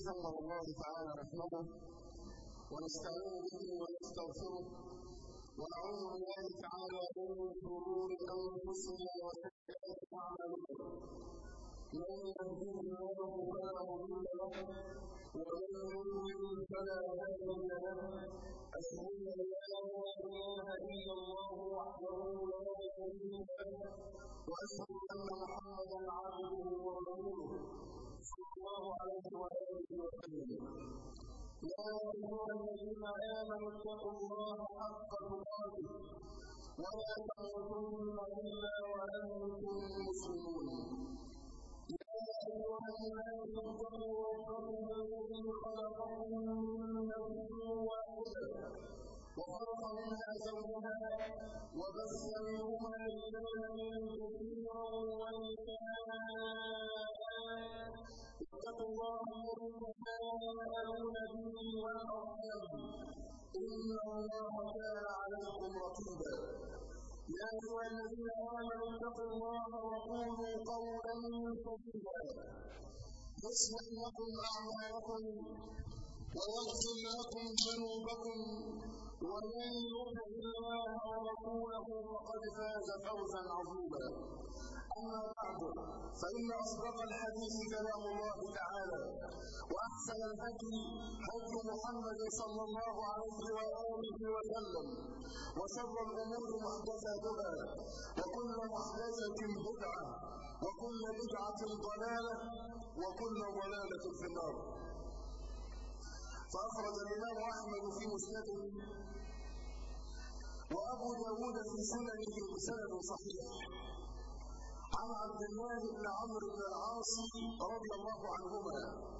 ثم الله تعالى نحمده ونستعين به ونستغفره ونعوذ بالله تعالى من شرور انفسنا وسيئات اعمالنا. من يهده الله فلا مضل له ومن يضلل فلا هادي له. اشهد ان لا اله الا الله وحده لا شريك له واشهد ان محمدا عبده ورسوله صلى الله عليه واله وسلم. يا ايها الذين امنوا اتقوا الله حق تقاته ولا تموتن الا وانتم مسلمون. يا ايها الناس اتقوا ربكم الذي خلقكم من نفس واحده وخلق منها زوجها وبث منهما رجالا كثيرا ونساء. اتقوا الله الذي تساءلون به والارحام ان الله كان عليكم رقيبا. يا ايها الذين امنوا اتقوا الله وقولوا قولا سديدا يصلح لكم اعمالكم ويغفر لكم ذنوبكم ومن يطع الله ورسوله فقد فاز فوزا عظيما. اما بعد فان اصدق الحديث كلام الله تعالى واحسن الهدي هدي محمد صلى الله عليه واله وسلم وشر الامور محدثاتها وكل محدثه بدعه وكل بدعه ضلاله وكل ضلاله في النار. فأخرج الإمام أحمد في مسنده وأبو داود في سننه بسند صحيح عن عبد الله بن عمرو بن العاص رضي الله عنهما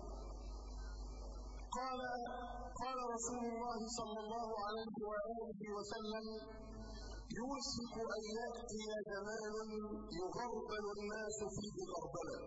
قال رسول الله صلى الله عليه وآله وسلم: يوشك أن يأتي زمان يغربل الناس فيه غربلا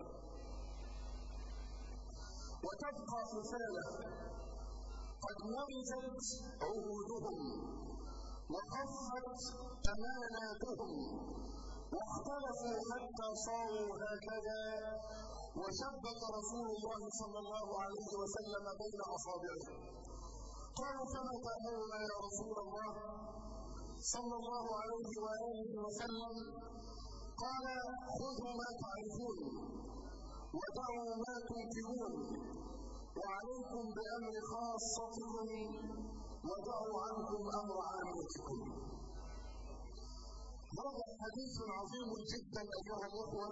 وتبقى حثالة قد نبذت عهودهم وخفت أماناتهم واختلفوا حتى صاروا هكذا. وشبك رسول الله صلى الله عليه وسلم بين أصابعه. قالوا: فما تأمرنا يا رسول الله صلى الله عليه وآله وسلم؟ قال: خذوا ما تعرفون ودعوا ما تنكرون وعليكم بأمر خاصتكم ودعوا عنكم أمر عامتكم. هذا حديث عظيم جدا أيها الأخوة،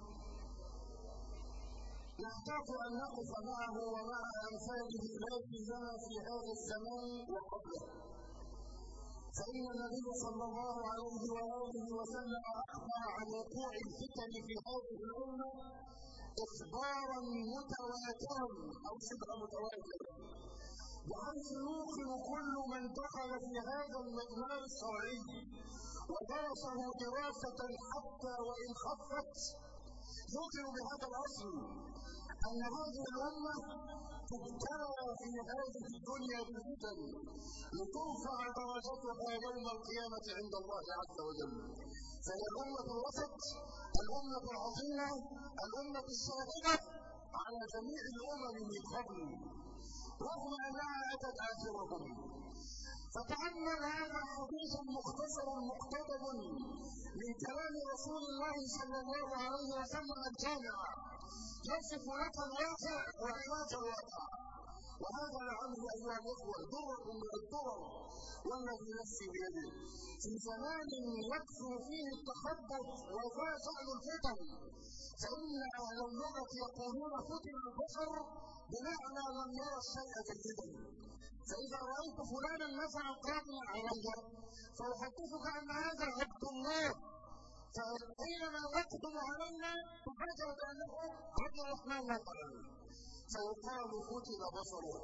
نحتاج أن نقف معه ومع أمثاله لا سيما في هذا الزمان وقبله. فإن النبي صلى الله عليه وآله وسلم أخبر عن وقوع الفتن في هذه الأمة إخبارا متواترا أو شبه متواترا، بحيث يوقن كل من دخل في هذا المجمع الشرعي ودرسه دراسة حتى وإن خفت يوقن بهذا الأصل أن هذه الأمة تبتلى في هذه الدنيا بالفتن لترفع درجتها يوم القيامة عند الله عز وجل. فهي الأمة الوسط، الأمة العظيمة، الأمة الشاهدة على جميع الأمم من قبل رغم أنها أتت آخرهم. فتأمل هذا حديث مختصر مقتضب من كلام رسول الله صلى الله عليه وسلم الجامع يصف لك الواقع وعلاج الواقع. وهذا لعله أيها الأخوة درة من الدرر والذي نفسي بيده في زمان يكثر فيه التخبط وفاجأ الفتن. فإن أهل اللغة يقولون فتن البشر بمعنى لم يرى الشيء جيدا. فإذا رأيت فلانا مثلا قادما علي فأحدثك أن هذا عبد الله، فحينما يقدم علينا تفاجأ بأنه عبد الرحمن مثلا، فيقال فتن بصره.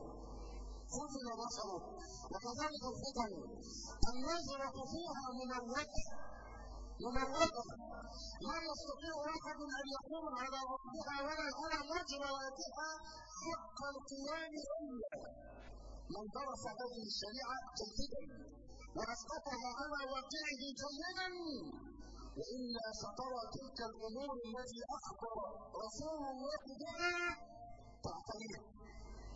وكذلك الفتن النظرة فيها ممرضة لا يستطيع أحد أن يقوم على ربها ولا على مجرياتها حق القيام إلا من درس هذه الشريعة جيدا وأسقطها على واقعه جيدا. وإلا سترى تلك الأمور التي أخبر رسول الله بها تعتريه.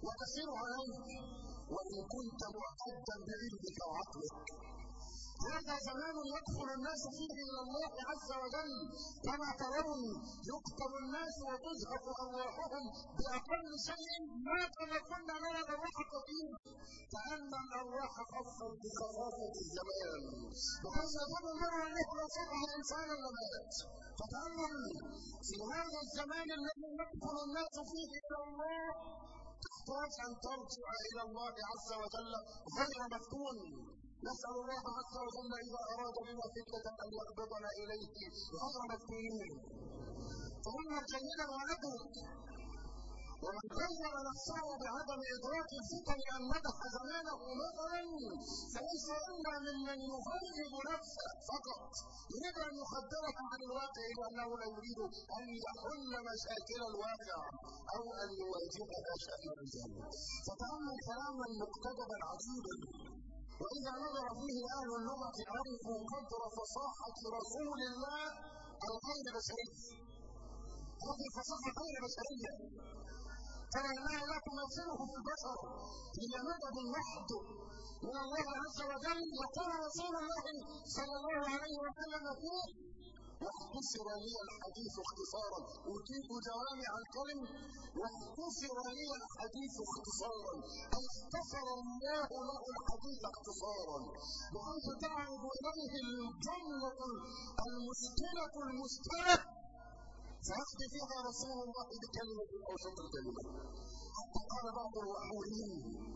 وتسير عليه وإن كنت معتدا بعلمك وعقلك. هذا زمان يدخل الناس فيه إلى الله عز وجل كما ترون، يقتل الناس وتزهق أرواحهم بأقل شيء ما كما كنا نرى الأرواح كثير، كأن الأرواح خفت بخفافة الزمان، وكان يظن المرء أنه لا صبح إنسانا لمات. فتأمل في هذا الزمان الذي يدخل الناس فيه إلى الله، تحتاج أن ترجع إلى الله عز وجل غير مفتون. نسأل الله عز وجل إذا أراد بنا فتنة أن يقبضنا إليه غير مفتونين. فهم جيدا وندرك، ومن خير نفسه بعدم إدراك الفتن أن مدح زمانه مثلا فليس إلا ممن يهذب نفسه فقط، يريد أن يخدرها عن الواقع لأنه لا يريد أن يحل مشاكل الواقع أو أن يواجهها شديدا. فتأمل كلاما مقتضبا عجيبا، وإذا نظر فيه أهل اللغة عرفوا قدر فصاحة رسول الله الغير بشري. هذه الفصاحة غير بشرية، ترى أنها لا تماثله في البشر، هي مدد محض من الله عز وجل. يقول رسول الله صلى الله عليه وسلم فيه: واختصر لي الحديث اختصارا، أوتيت جوامع الكلم واختصر لي الحديث اختصارا، أي اختصر الله له الحديث اختصارا، بحيث تعرض إليه الجملة المشكلة المشكلة فيقضي فيها رسول الله بكلمة أو شطر كلمة. حتى قال بعض الوحورين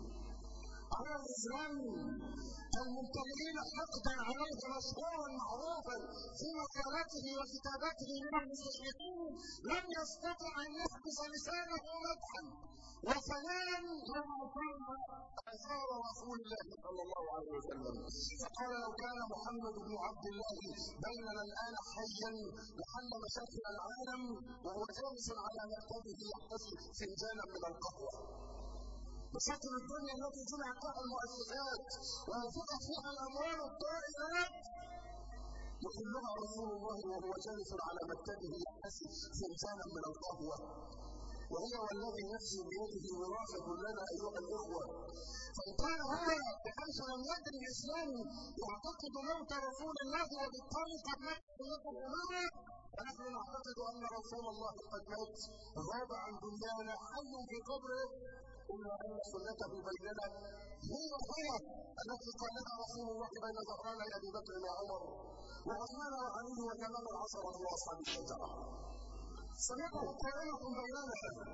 على الإسلام المبتغلين حقدا عليه مشهورا معروفا في مقالته وكتاباته من المستشرقين: لم يستطع أن يحبس لسانه مدحا وثناء كما كان أثار رسول الله صلى الله عليه وسلم. فقال: لو كان محمد بن عبد الله بيننا الآن حيا لحل مشاكل العالم وهو جالس على مكتبه يحتسب فنجانا من القهوة. مشاكل الدنيا التي جمعت فيها المؤسسات وانفقت فيها الأموال الطائلات يحلها رسول الله وهو جالس على مكتبه يحتسب فنجانا من القهوة. وهي والذي نفسي بيده وراثة لنا أيها الإخوة. فإن كان هو بحيث لم يدري الإسلام يعتقد موت رسول الله وبالتالي قد مات سيده معه، فنحن نعتقد أن رسول الله قد مات غاب عن دنيانا حي في قبره، إلا أن سنته بيننا هي التي قالها رسول الله بين ظهراني أبي بكر وعمر وعثمان وعلي وتمام العشرة وأصحاب الشجرة. سنته قائمة بيننا.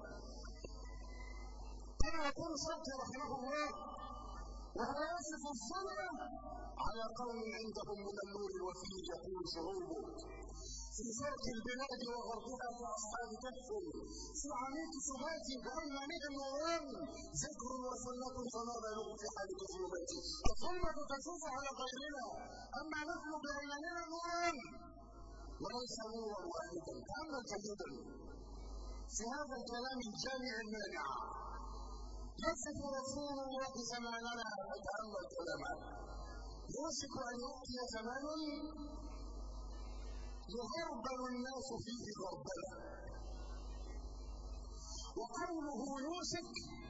كما يقول الشيخ رحمه الله وهو يصف الظلم على قوم عندهم من النور الوفي يقول شعوبه: في فرق البلاد وغربها كأصحاب كهف، في عميق سبات بأيمانه النوران، ذكر وسنة فما بالغ في حال الظلمات. الظلمة تشوف على غيرنا، أما نحن بأيماننا نوران وليس نورا واحدا. تأمل جيدا في هذا الكلام الجامع المانع. يصف رسول الله زماننا، فتأمل كلامه: يوشك أن يأتي زمان يغربل الناس فيه غربلة. وقوله يوشك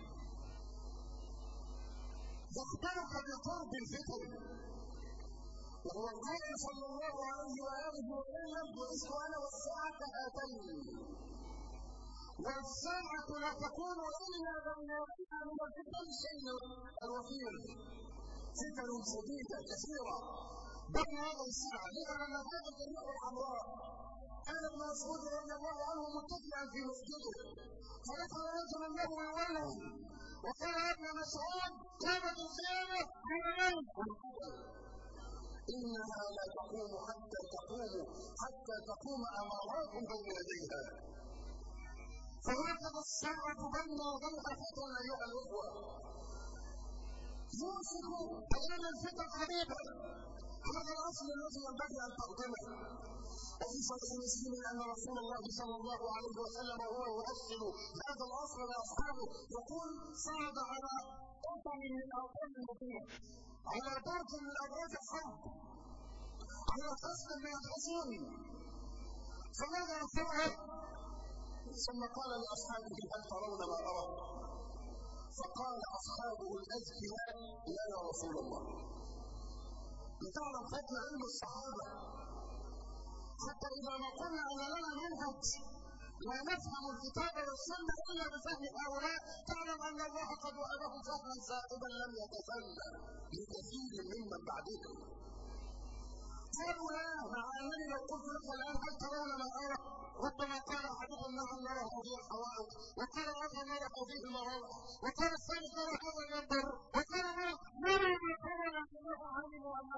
يخبرك بقرب الفتن، وهو القائل صلى الله عليه وآله وسلم: بعثت أنا والساعة كهاتين، والساعة لا تكون إلا بين يديها من الفتن شيء الوفير، فتن شديدة كثيرة بين هذه الساعة. لأن هذا الجميع الحمراء كان ابن مسعود رضي الله عنه متكئا في مسجده، فدخل رجل له يولد وقال: يا ابن مسعود، قامت القيامة إنها لا تقوم حتى تقوم أمارات بين يديها. فهكذا الساعة بين يديها فتن أيها الإخوة. يوشك أيام الفتن قريبا. هذا الأصل الذي ينبغي أن تقدمه. وفي صحيح مسلم أن رسول الله صلى الله عليه وسلم وهو يؤصل هذا الأصل لأصحابه يقول: صعد على قطن من أوطان المدينة، على برج من أبراج الحرب، على قصد من الحصون، فماذا يفعل؟ ثم قال لأصحابه: هل ترون ما أرى؟ فقال أصحابه الأذكياء: لا يا رسول الله. لتعلم فضل علم الصحابة، حتى إذا ما قلنا أن لنا منهج لا نفهم الكتاب والسنة إلا بفهم هؤلاء، تعلم أن الله قد وهبهم فهما سائبا لم يتسنى لكثير ممن بعدهم. قالوا: لا، مع أنني لو قلت لك الآن هل ترون ما أرى؟ ربما قال أحدهم: نعم نرى هذه الحوائط، وقال الآخر: نرى هذه المراوح، وقال الثالث: نرى هذا المنبر، وقال نرى ما ترون أنه علموا أنه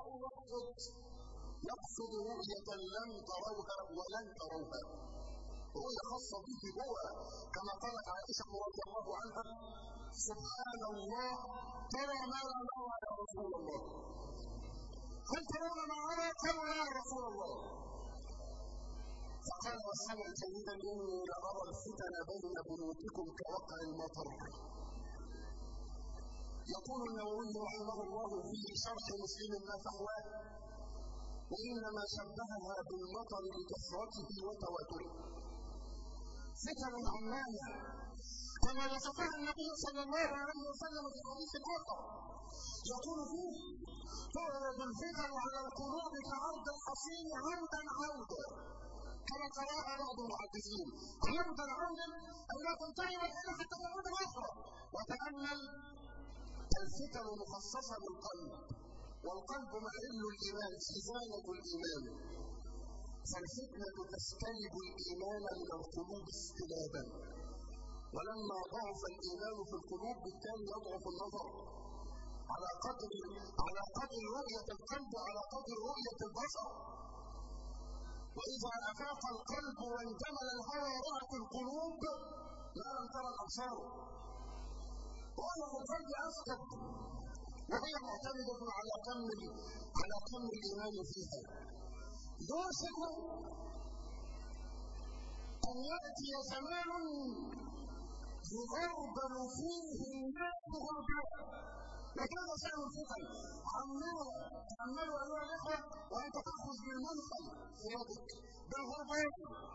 يقصد رؤية لم تروها ولن تروها، رؤية خاصة به هو، كما قالت عائشة رضي الله عنها: سبحان الله، ترى ما لا نرى يا رسول الله. هل ترون ما أرى؟ قالوا: لا يا رسول الله. فقال: واسمع جيدا، إني لأرى الفتن بين بيوتكم كوقع المطر. يقول النووي رحمه الله في شرح مسلم ما فحواه: وإنما شبهها بالمطر لكثرته وتواتره. فتن عمانة كما وصفها النبي صلى الله عليه وسلم في حديث آخر يقول فيه: تعرض الفتن على القلوب كعرض الحصين عودا عودا، كما قراها بعض المحدثين. عودا عودا أي لا تنتهي الحين حتى تعود الأخرى. وتأمل، الفتن مخصصة بالقلب، والقلب محل الإيمان، خزانة الإيمان، فالفتنة تستلب الإيمان من القلوب استلابا، ولما ضعف الإيمان في القلوب بالتالي يضعف النظر على قدر رؤية القلب، على قدر رؤية البصر. وإذا أفاق القلب وانجمل الهوى رأت القلوب ما لم ترى الأبصار. رؤية القلب أسقط، وهي معتمدة على كم الإيمان فيها. يوشك أن يأتي زمان يغربل فيه الناس غرباء، وكذا شأن الفتن. تأملوا أيها الإخوة وأنت تأخذ بالمنخل في يدك بالغرباء،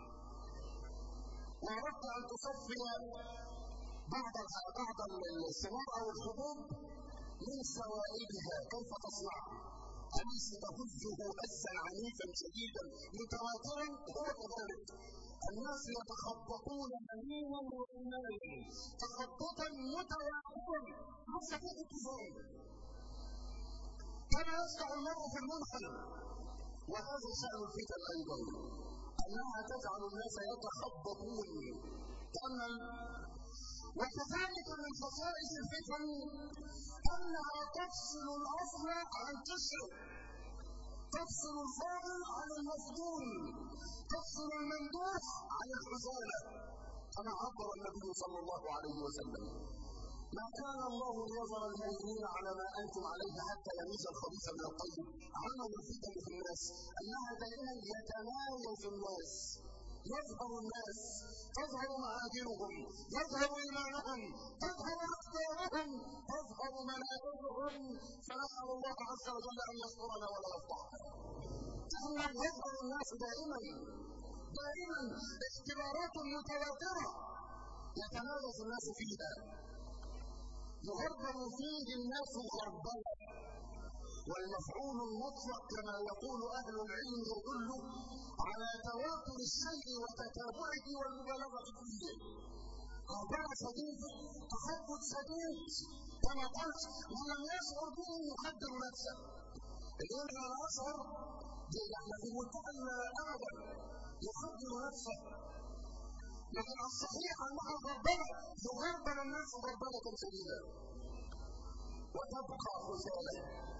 وأردت أن تصفي بعض الثمار أو الحبوب من سوائلها، كيف تصنع؟ أليس تهزه هزا عنيفا شديدا متواترا؟ هو كذلك، الناس يتخبطون يمينا وشمالا تخبطا متواترا ليس فيه اتزان، كما يصنع المرء في المنخل. وهذا شأن الفتن أيضا، أنها تجعل الناس يتخبطون. وكذلك من خصائص الفتن أنها تفصل الأصل عن قشره، تفصل الفاضل عن المفضول، تفصل الممدوح عن الخزانة، كما عبر النبي صلى الله عليه وسلم: ما كان الله ليظهر المؤمنين على ما أنتم عليه حتى يميز الخبيث من الطيب. عمل الفتن في الناس أنها دائما يتمايز الناس، يظهر الناس، تظهر معادنهم، يظهر إيمانهم، تظهر أخبارهم، تظهر مناهجهم، فنسأل الله عز وجل أن يسترنا ولا يفضحنا. يظهر الناس دائما اختبارات متواترة يتمايز الناس فيها، يغربل فيه الناس غربلا. والمفعول المطلق كما يقول أهل العلم يدل على تواتر الشيء وتتابعه والمبالغة فيه. غربلة شديدة، تخبط شديد، كما قلت من لم يشعر به يقدر نفسه. اليوم أنا أشعر يعني في منتهى أبدا يقدر نفسه، لكن الصحيح أنها غربلة يغربل الناس غربلة شديدة وتبقى خسالة.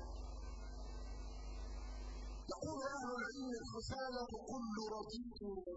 يقول أهل العلم: الخسالة كل رديء،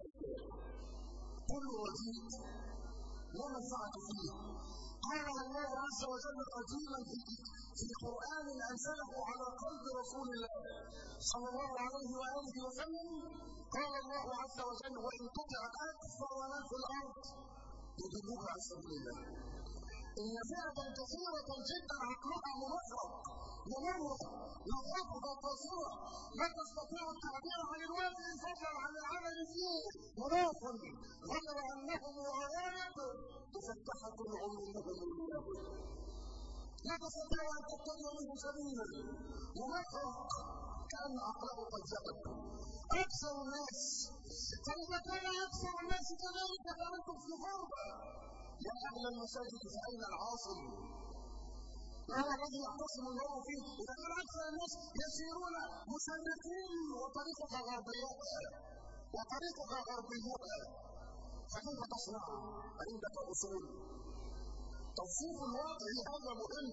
كل رديء لا منفعة فيه. قال الله عز وجل قديما في قرآن أنزله على قلب رسول الله صلى الله عليه وآله وسلم، قال الله عز وجل: وإن تطع أكثر من في الأرض يضلوك عن سبيل الله. إن فئة كثيرة جدا عقلها منفرد ممرض نظافة قصيرة لا تستطيع التعبير عن الواقع فضلا عن العمل فيه مناف غير أنهم غرائب مفتحة عيونهم اليوم لا تستطيع أن تتبع منه سبيلا منفرد كأن عقله قد ذهب. أكثر الناس فإذا كان أكثر الناس كذلك فأنتم في غربة. يا أهل المساجد فأين العاصم؟ ما هو الذي يعتصم الله فيه؟ إذا كان أكثر الناس يسيرون مسلكين وطريقها غربيتها فكيف تصنع؟ عندك أصول. توصيف الواقع هذا مهم.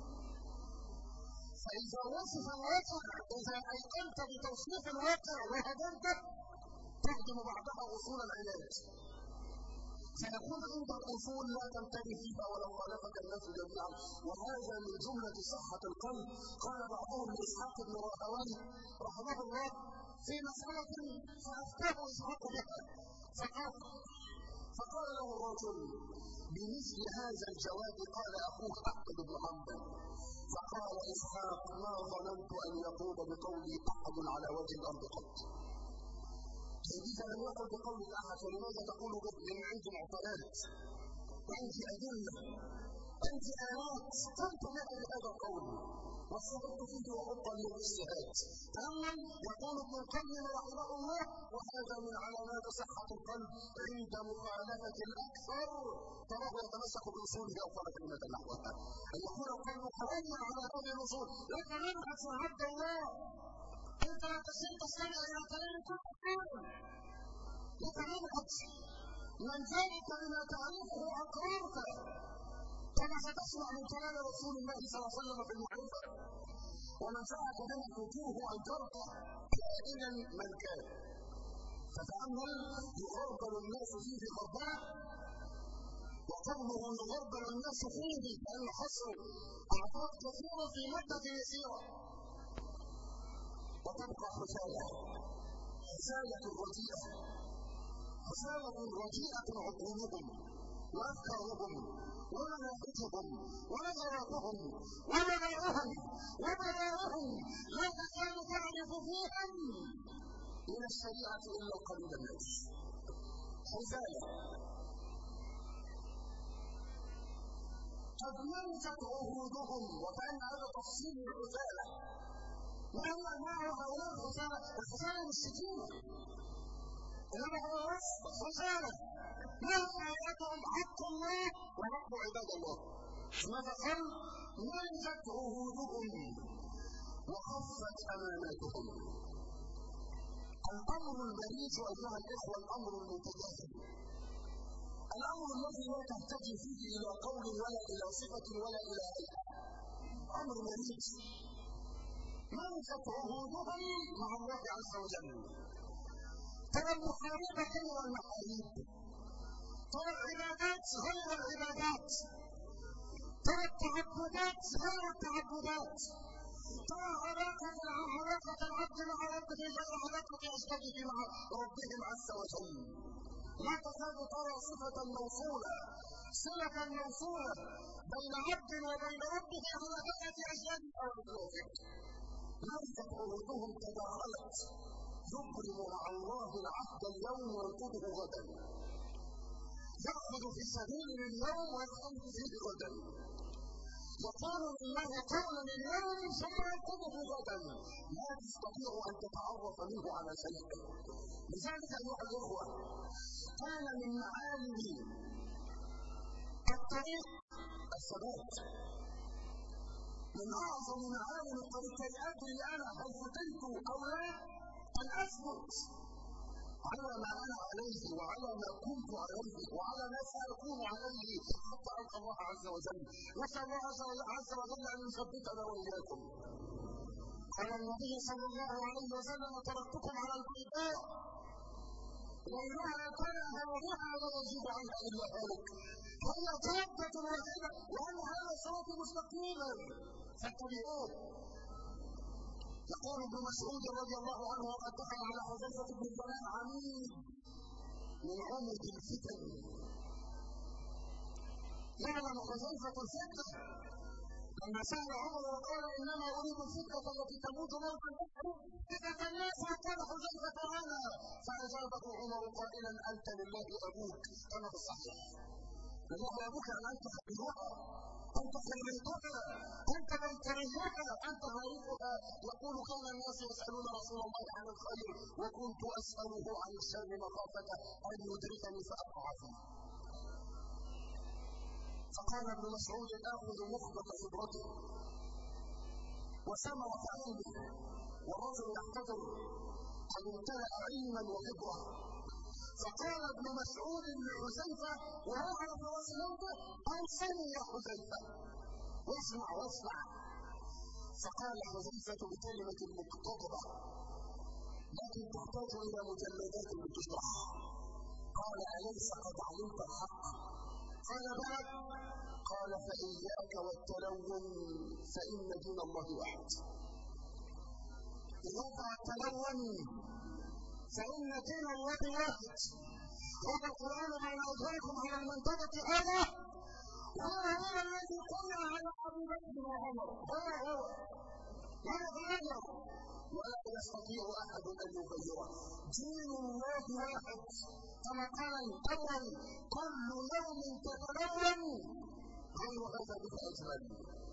فإذا وصف الواقع، إذا أيقنت بتوصيف الواقع وهدمته تهدم بعدها أصول العلاج. سيكون عندك أصول لا تنتهي فيها ولو خالفك الناس جميعا، وهذا من جملة صحة القلب. قال بعضهم لإسحاق بن راهويه رحمه الله في مسألة فأفتاه إسحاق بها فقال له الرجل بمثل هذا الجواب قال أخوه أحمد بن حنبل. فقال إسحاق ما ظننت أن يقول بقولي أحد على وجه الأرض قط. إذا لم يقل بقول أحد فلماذا تقول به؟ من عند معطيات وعند أدلة عند آيات قلت لها بهذا القول واستفدت فيه وحط لي الاجتهاد. تأمل يقول ابن القيم رحمه الله وهذا من علامات صحة القلب عند مخالفة الأكثر تراه يتمسك بأصوله أو خرج من نحوها. أن يكون القلب قويا على هذه الأصول. لك منهج يا عبد الله، أنت لا تستمع إلى كلام كل حين. لك منهج من ذلك بما تعرفه أقررت كما ستسمع من كلام رسول الله صلى الله عليه وسلم في المعرفة. ومن فعل بما تطيعه أنكرت كائنا من كان. فتأمل يغربل الناس فيه غربلة وقوله يغربل الناس فيه لأن حصر أعطاء كثيرة في مدة يسيرة. وتبقى حسالة رجيئة عقولهم وأفكارهم ومناهجهم ونظراتهم ومبادئهم لا تكاد تعرف فيهم من الشريعة إلا قليل الناس. حسالة قد منفت عهودهم. وكأن هذا تفصيل الحسالة. ما هو أنواع هؤلاء الحسالة؟ الحسالة مش شتيمة إنما هو وصف حسالة. ما آياتهم حق الله وحق عباد الله. ماذا قال؟ منفت عهودهم وخفت أماناتهم. الأمر البريد أيها الإخوة الأمر المتجاهل، الأمر الذي لا تحتاج فيه إلى قول ولا إلى صفة ولا إلى هيئة. أمر بريد منفت عهودهم مع الله عز وجل. ترى المحارب غير المحارب، ترى العبادات غير العبادات، ترى التعبدات غير التعبدات، ترى علاقة العبد مع ربه غير علاقة أجساده مع ربهم عز وجل. لا تكاد ترى صلة موصولة بين عبد وبين ربه على هيئة أجساد أو بروحه. منفت عهودهم تداخلت. يبرم مع الله العهد اليوم وينقضه غدا، يأخذ في سبيل اليوم ويخرج فيه غدا، يقول لله قولا اليوم ثم ينقضه غدا. لا تستطيع أن تتعرف منه على شيء. لذلك أيها الإخوة كان من معالم الطريق الثبات. من أعظم معالم الطريق كي أدري أنا هل فتنت أو لا أن أثبت على ما أنا عليه وعلى ما كنت عليه وعلى ما سأكون عليه حتى ألقى الله عز وجل. نسأل الله عز وجل أن يثبتنا وإياكم. قال النبي صلى الله عليه وسلم تركتكم على البيضاء ليلها كنهارها لا يزيد عنها إلا هالك. هي جادة واحدة وأن هذا صراط مستقيما فاتبعوه. يقول ابن مسعود رضي الله عنه وقد دخل على حذيفة بن اليمان عميد من عمد الفتن يعلم حذيفة الفتنة لما سأل عمر وقال إنما أريد الفتنة التي تموت موتا فتنة الناس وقال حذيفة أنا، فأجابه عمر قائلا أنت لله أبوك كما في الصحيح. لله أبوك أن أنت حبيبها، أنت سميتها، أنت من كرهتها، أنت عارفها. يقول كان الناس يسألون رسول الله عن الخير وكنت أسأله عن الشر مخافة أن يدركني فأقع فيه. فقال ابن مسعود آخذ مخبط خبرته وثمرة علمه والرجل يحتضر قد امتلأ علما وخبرة. فقال ابن مسعود لحذيفة وهو على فراش موته أوصني يا حذيفة واسمع. فقال حذيفة بكلمة مقتضبة لكن تحتاج إلى مجلدات لتشرح. قال أليس قد علمت الحق؟ قال بلى. قال فإياك والتلون فإن دين الله واحد. إياك والتلون فإن دين الله واحد. هذا القرآن بين أيديكم على المنطقة هذا وهو الذي قلنا على أبي بكر وعمر هو لا يتغير ولا يستطيع أحد أن يغيره. دين الله واحد كما قال الأول كل يوم تتلون غير هذا بك أجمل.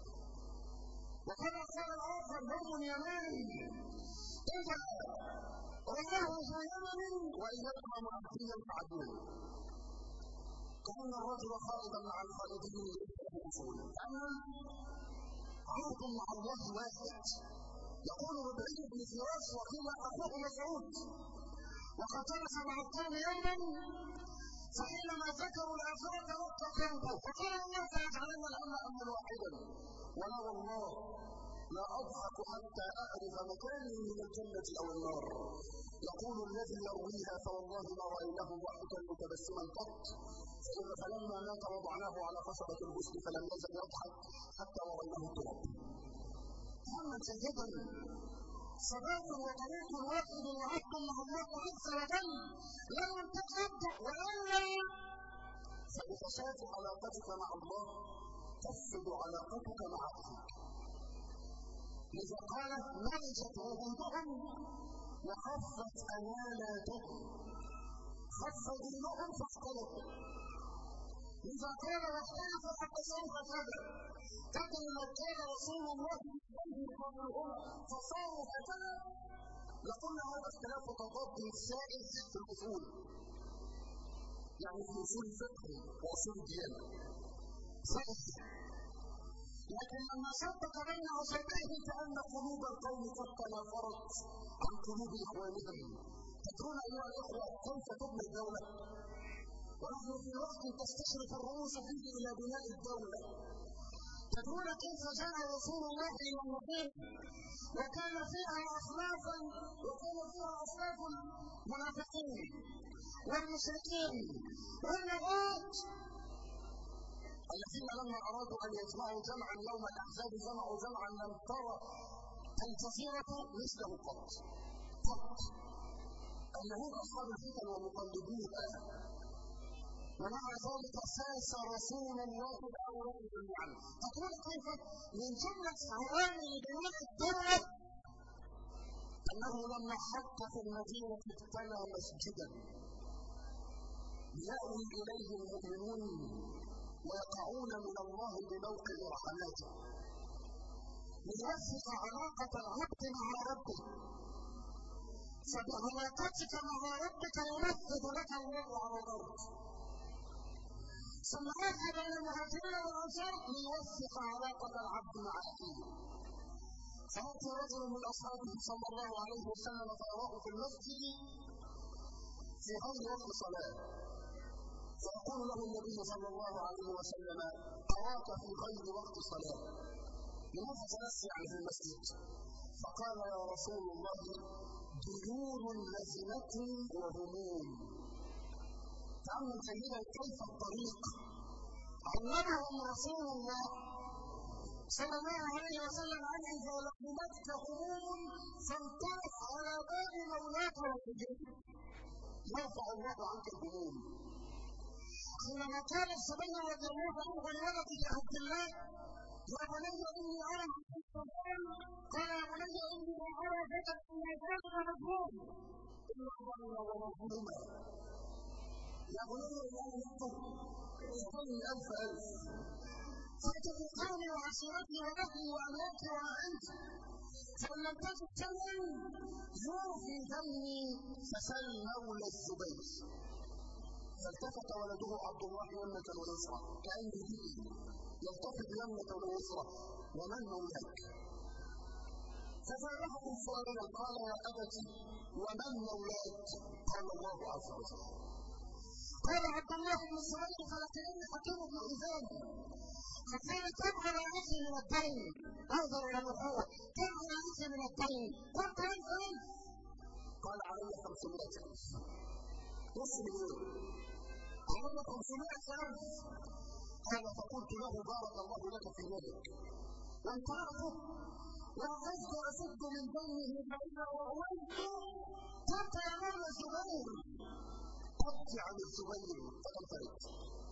وكما قال الآخر يوم يمين إذا رآه في يمن وإن يبقى معبديا فعدوه. كأن الرجل خالدا مع الخالدين يكتب أصوله. أما عهد مع الله واحد. يقول ربعي بن فراس وقيل أخوه مسعود وقد جلس مع القوم يوما فحينما ذكروا الآخرة وقت قلبه فقال الله سيجعلن الأمر أمرا واحدا. ولا والله لا أضحك حتى أعرف مكاني من الجنة أو النار. يقول الذي يرويها فوالله ما رأيناه ضحكا متبسما قط فلما مات وضعناه على خشبة الغسل فلم يزل يضحك حتى وريناه التراب. محمد سيدا صلاة وطريق واحد وعهد مع الله عز وجل لن تقصد وإلا فبفساد علاقتك مع الله تفسد علاقتك مع أخيك. لذا قال نضجت عهودهم وخفت أماناتهم خف دينهم فاختلفوا. لذا قال واختلف حتى سوف كذا تدري ما كان رسول الله عليه قبلهما فصاروا هكذا. لقلنا هذا اختلاف تضاد السائد في الأصول يعني في أصول الفقه وأصول الديانة سائد. لكن لما شبك بين عصبيه كأن قلوب القوم قد تنافرت عن قلوب إخوانهم. تدرون أيها الإخوة كيف تبني الدولة؟ ونحن في وقت تستشرف الرؤوس فيه إلى بناء الدولة. تدرون كيف جاء رسول الله إلى المدينة وكان فيها أصناف المنافقين والمشركين واليهود الذين لما أرادوا أن يجمعوا جمعا يوم الأحزاب جمعوا جمعا لم ترى الجزيرة مثله قط. اليهود أصحاب الفتن ومقلدين الآن. ومع ذلك ساس رسول الله بأمره جميعا. تقول كيف من جملة عوامل بناء الدولة أنه لما حط في المدينة ابتنى مسجدا يأوي إليه المؤمنون ويقعون من الله بموقع رحماته ليوثق علاقة العبد مع ربه. فبعلاقتك مع ربك يمهد لك الله على الأرض. ثم أخذ من المهاجرين والأنصار ليوثق علاقة العبد مع أخيه. فيأتي رجل من أصحابه صلى الله عليه وسلم فيراه في المسجد في غير وقت صلاة فيقول له النبي صلى الله عليه وسلم أراك في غير وقت صلاة لماذا جلست يعني في المسجد؟ فقال يا رسول الله ديون لزمتني وهموم. تأمل جيدا كيف الطريق علمهم رسول الله صلى الله عليه وسلم أن إذا لقمتك هموم فانطلق على باب مولاك وتجد يرفع الله عنك الهموم. حينما قال الزبير رضي الله عنه لولده عبد الله: يا بني اني ارى قال: يا بني اني لا ارى فتى من الرجل مجنون الا ضل ومظلوما. يا بني الان نكتب اعطني 1000 فاتني قومي وعشيرتي واهلي واملاكي وما انت، فان لم تجد شيئا يوفي دمي فسل مولى الزبير. فالتفت ولده عبد الله يمنة ويسرى كأن به يلتفت يمنة ويسرى: ومن مولاك؟ فجاءه سائلا قال: يا أبت ومن مولاك؟ قال: الله عز وجل. قال عبد الله بن الزبير: فلكنني حكيم بن حزام فقال: كم على أخي من الدين؟ انظر إلى الأخوة، كم على أخي من الدين؟ قلت: 1000. قال: علي 500,000. نص مليون. علي 500,000. قال: فقلت له: بارك الله لك في يدك. وانطلقت وأخذت أسد من دمه فإذا وأولت قلت: يا مولى الزبير أبكي عن الزبير فأنفرد.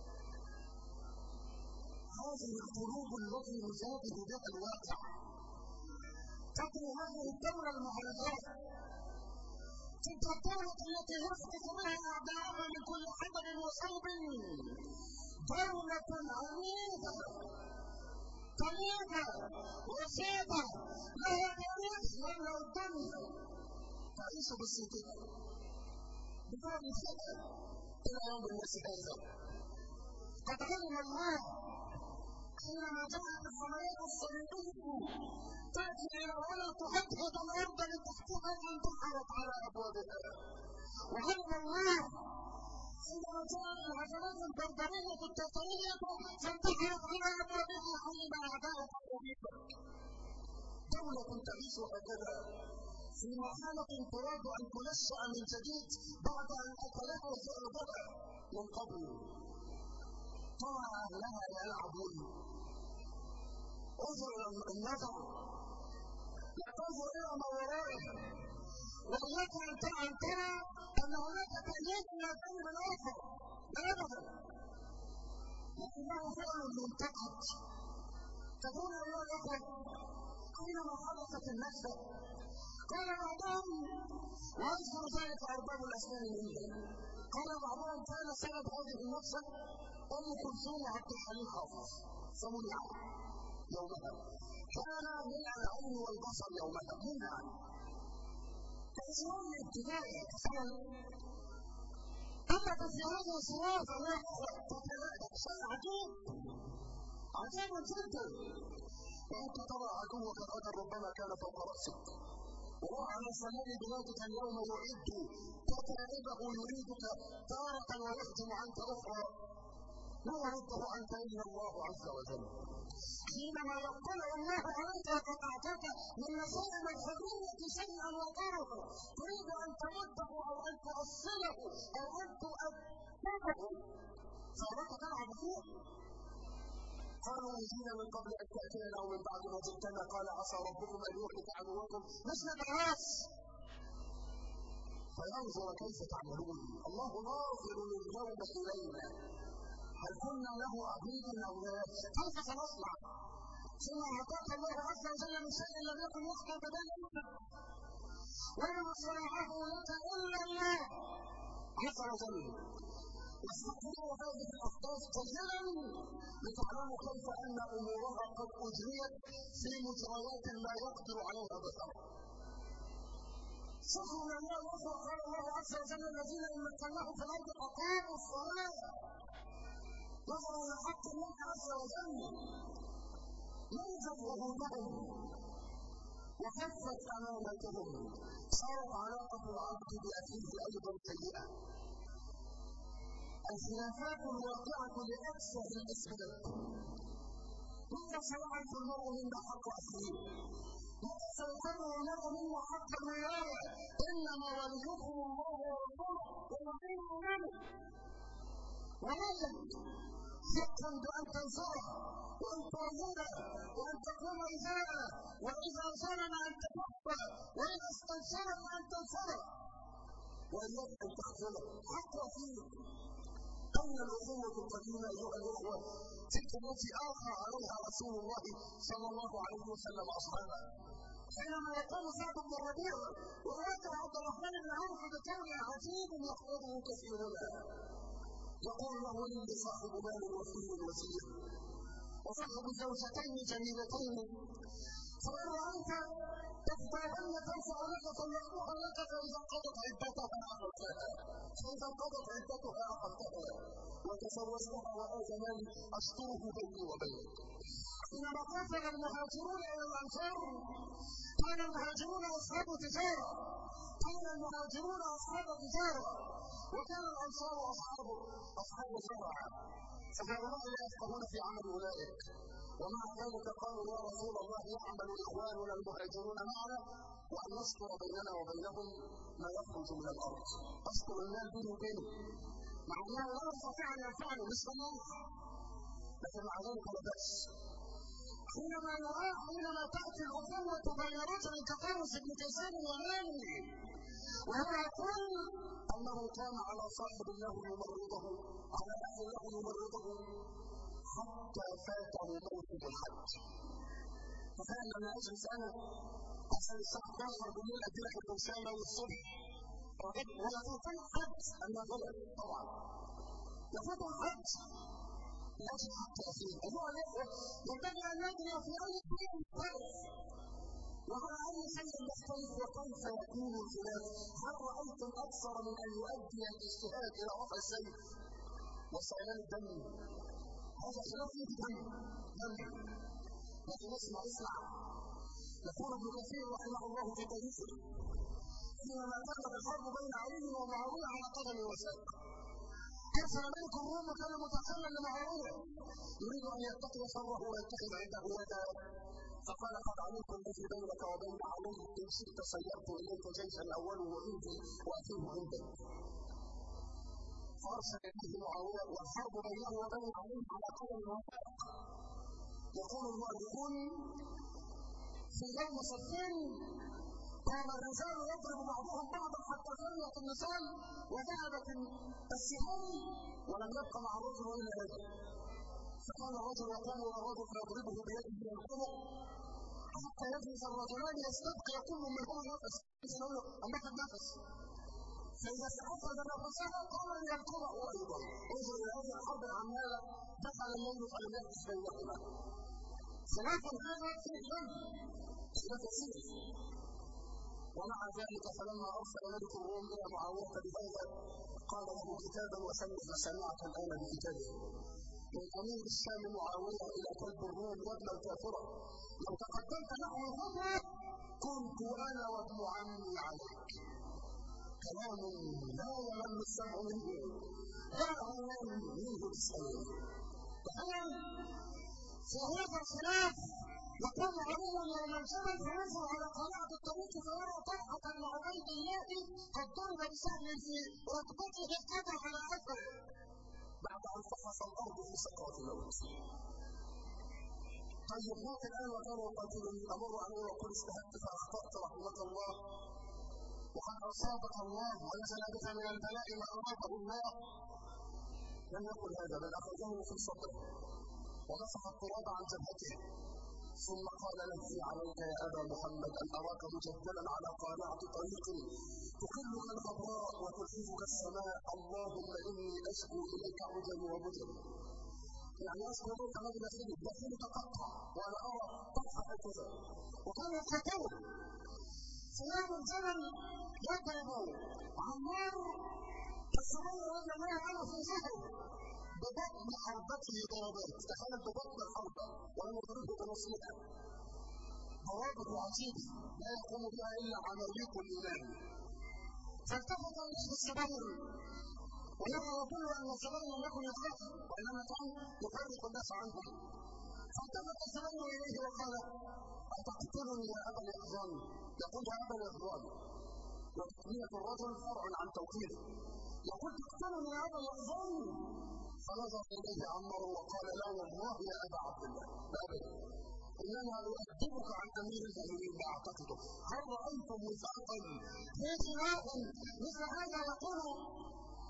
هذه القلوب التي نجابه بها الواقع تبني هذه الدولة المهرجات، تلك الدولة التي يسقط بها أعداؤها من كل حدب وصوب، دولة عنيدة طيبة رشيدة لها تاريخ يملأ الدنيا، تعيش بالسكينة بدون فتن إلى يوم الناس هذا. قد علم الله حينما جاءت الحملات الصليبية تأتي إلى ولا تهدد الأرض من تحتها فانتحرت على أبوابها. وعلم الله حينما جاءت الهجمات البربرية التتارية فانتحرت على أبوابها حين أعداء قومها. دولة تعيش هكذا في مرحلة تراد أن تنشأ من جديد بعد أن أكلها ذئبها من قبل. ترى أهلها يلعبون. انظر إلى النظر، لا تنظر إلى ما ورائه، وإياك أن ترى أن هناك تأييد إلى جانب آخر أبدا، لكنه فعل منتقد. تقول أيها الأخوة: حينما حدثت النكسة قال بعضهم، ويذكر ذلك أرباب الأسنان منهم، قال بعضهم: كان سبب هذه النكسة أم كلثوم وعبد الحليم حافظ فمنع يومها، كان من العين والبصر يومها منع. فإسلام الابتدائي تصور أنك في هذا الصراط تتلاشى شيء عجيب عجيب جدا، وأنت ترى عدوك غدا ربما كان فوق رأسك، وعلى سماء بلادك اليوم يعد كتائبه يريدك تارة ويهجم عنك أخرى، لا يرده عنك إلا الله عز وجل. حينما يطلع الله عليك وقطعتك من نسائم الحرية شيئا وترك تريد أن تمده أو أن تؤصله أو أن تؤدبه، فلك تلعب فيه. قالوا: أوتينا من قبل أن تأتينا أو من بعد ما جئتنا، قال: عسى ربكم أن يهلك عدوكم مثل الراس فينظر كيف تعملون. الله ناظر اليوم إلينا، هل كنا له عبيدا أو لا؟ كيف سنصنع؟ ثم أعطاك الله عز وجل من شيء لم يكن يخطر ببالك، وما صنعه لك إلا الله عز وجل. واستقبلوا هذه الأحداث جيدا لتعلموا كيف أن أمورها قد أجريت في مجريات لا يقدر عليها بشر. شوفوا من الله الأخوة، قال الله عز وجل: الذين إن مكناهم في الأرض أقاموا الصلاة. نظروا إلى حق الله عز وجل، ننزل وجودهم وخفت أمانتهم، صارت علاقة العبد بأخيه أيضا سيئة. الخلافات الواقعة لأكثر الأسباب. متى سيعرف المرء منا حق أخيه؟ متى سيقرر المرء منا حق الولاية؟ إنما وليكم الله ورسوله والذين آمنوا. ولكن حقا بأن تنصره وأن تعذره وأن تقوم إزاءه، وإذا ظلم أن تكفه، وإذا استنصرك أن تنصره، وإياك أن تخذله. حق أخيك أين الأخوة القديمة أيها الأخوة؟ تلك التي آخى عليها رسول الله صلى الله عليه وسلم أصحابه. حينما يقول سعد بن الربيع ويذكر عبد الرحمن بن عوف بقول عجيب يحفظه كثيرنا، يقول له إني صاحب مال وفي وزير وصاحب زوجتين جميلتين، فإن رأيت تفتاهن تنفع لك طلقوها لك فإذا انقضت عدتها أخذتها وتزوجتها وهذا مالي أشكره بيني وبينك. حينما قاتل المهاجرون إلى الأنصار كان المهاجرون أصحاب تجارة، وكان الأنصار أصحاب زرع، فهؤلاء لا يفقهون في عمل أولئك، ومع ذلك قالوا يا رسول الله يعمل إخواننا المهاجرون معنا وأن نستر بيننا وبينهم ما يخرج من الأرض، أستر المال بيني وبينه، مع أنه لا يستطيع أن ينفعني مش الله، لكن مع ذلك لا بأس. حينما تأتي الأخوة بين رجل كفارس بن كيسان ومالي وهو يقول أنه كان على صاحب له يمرضه على أهل له يمرضه حتى فاته موت الحج، فكان لما أجلس أنا عشان الساعة 12 بالليل أديلك البرشامة والصبح ولا تفوت حج أما غلط طبعا يفوت الحج لأجل حتى أخيه. أيها الأخوة ينبغي أن ندري في أي شيء مختلف وعلى أي شيء مختلف وكيف يكون الخلاف. هل رأيتم أكثر من أن يؤدي الاجتهاد إلى رفع السيف وسيلان الدم؟ هذا خلاف فيه دم، لكن اسمع يقول ابن كثير رحمه الله في تاريخه حينما كانت الحرب بين علي ومعاوية على قدم وساق، أرسل ملك الروم وكان متخلى لمعاوية يريد أن يتقي شره ويتخذ عنده يدا، فقال قد علمت الذي بينك وبين علي إن شئت سيرت إليك جيشا أوله وإنتي وأتيه عندك، فأرسل إليه معاوية والحرب بينه وبين علي على قدم وساق. يقول المؤرخون في يوم صفين كان الرجال يضرب بعضهم بعضا حتى خلت النساء وذهبت السهام ولم يبق مع الرجل الا رجل، فكان الرجل يقوم والرجل فيضربه بيده ينقله حتى يجلس الرجلان يستبقي كل منهما نفس انك النفس، فاذا استحفظ نفسها قام ينقله ايضا. انظر الى هذه الحرب العماله، دخل الليل فلم يحدث بينهما خلاف هذا في الجنه خلاف يسير. ومع ذلك فلما أرسل ملك الروم إلى معاوية بهذا قال له كتابا وسمع مسامعك الآن بكتابه من أمير الشام معاوية إلى كلب الروم وابن الكافرة لو تقدمت نحو الخطوة كنت أنا وابن عمي عليك. كلام لا يمل السمع منه لا عنوان منه تسألون. تخيل في هذا الخلاف يقول علي يوم الجبل فينزل على قناعة الطريق فيرى طلحة بن عبيد الله قد ضرب بسهم في ركبته القدر على أثره بعد أن فحص الأرض في سكرة الموت. طيب مات الآن وكان يقاتلني أمر عليه وقل اجتهدت فأخطأت رحمة الله وقد أصابك الله ونزل بك من البلاء ما أراده الله. لم يقل هذا بل أخذه في صدره ومسح التراب عن جبهته ثم قال نهي عليك يا أبا محمد أن أراك مجدلا على قارعة طريق تقلك الغبراء وتلففك السماء. اللهم إني أشكو إليك عجل وبدل، يعني أشكو إليك رجل سيد داخلي تقطع وأنا أرى طرحة كذا. وكان يقتل سلام الجبل يضرب عمار الصغير رضي الله عنه في شهر ببطن حربته ضربات. تخيل ببطن الحربة ولم يضربه بنصيحة، ضربات عجيبة لا يقوم بها إلا عماليق الإيمان. فالتفت إليه الصغير ويرى يقول أن الصغير لم يكن يخاف وإنما كان يفرق الناس عنه. فالتفت الصغير إليه وقال أتقتلني يا أبا اليقظان؟ يقول يا أبا اليقظان وتسمية الرجل فرع عن توكيله، يقول تقتلني يا أبا اليقظان؟ فنظر إليه عمار وقال لا والله يا أبا عبد الله أبدا إنما أؤدبك عن أمير المؤمنين لا أعتقده. هل رأيتم وثاقا في خلاف مثل هذا يقول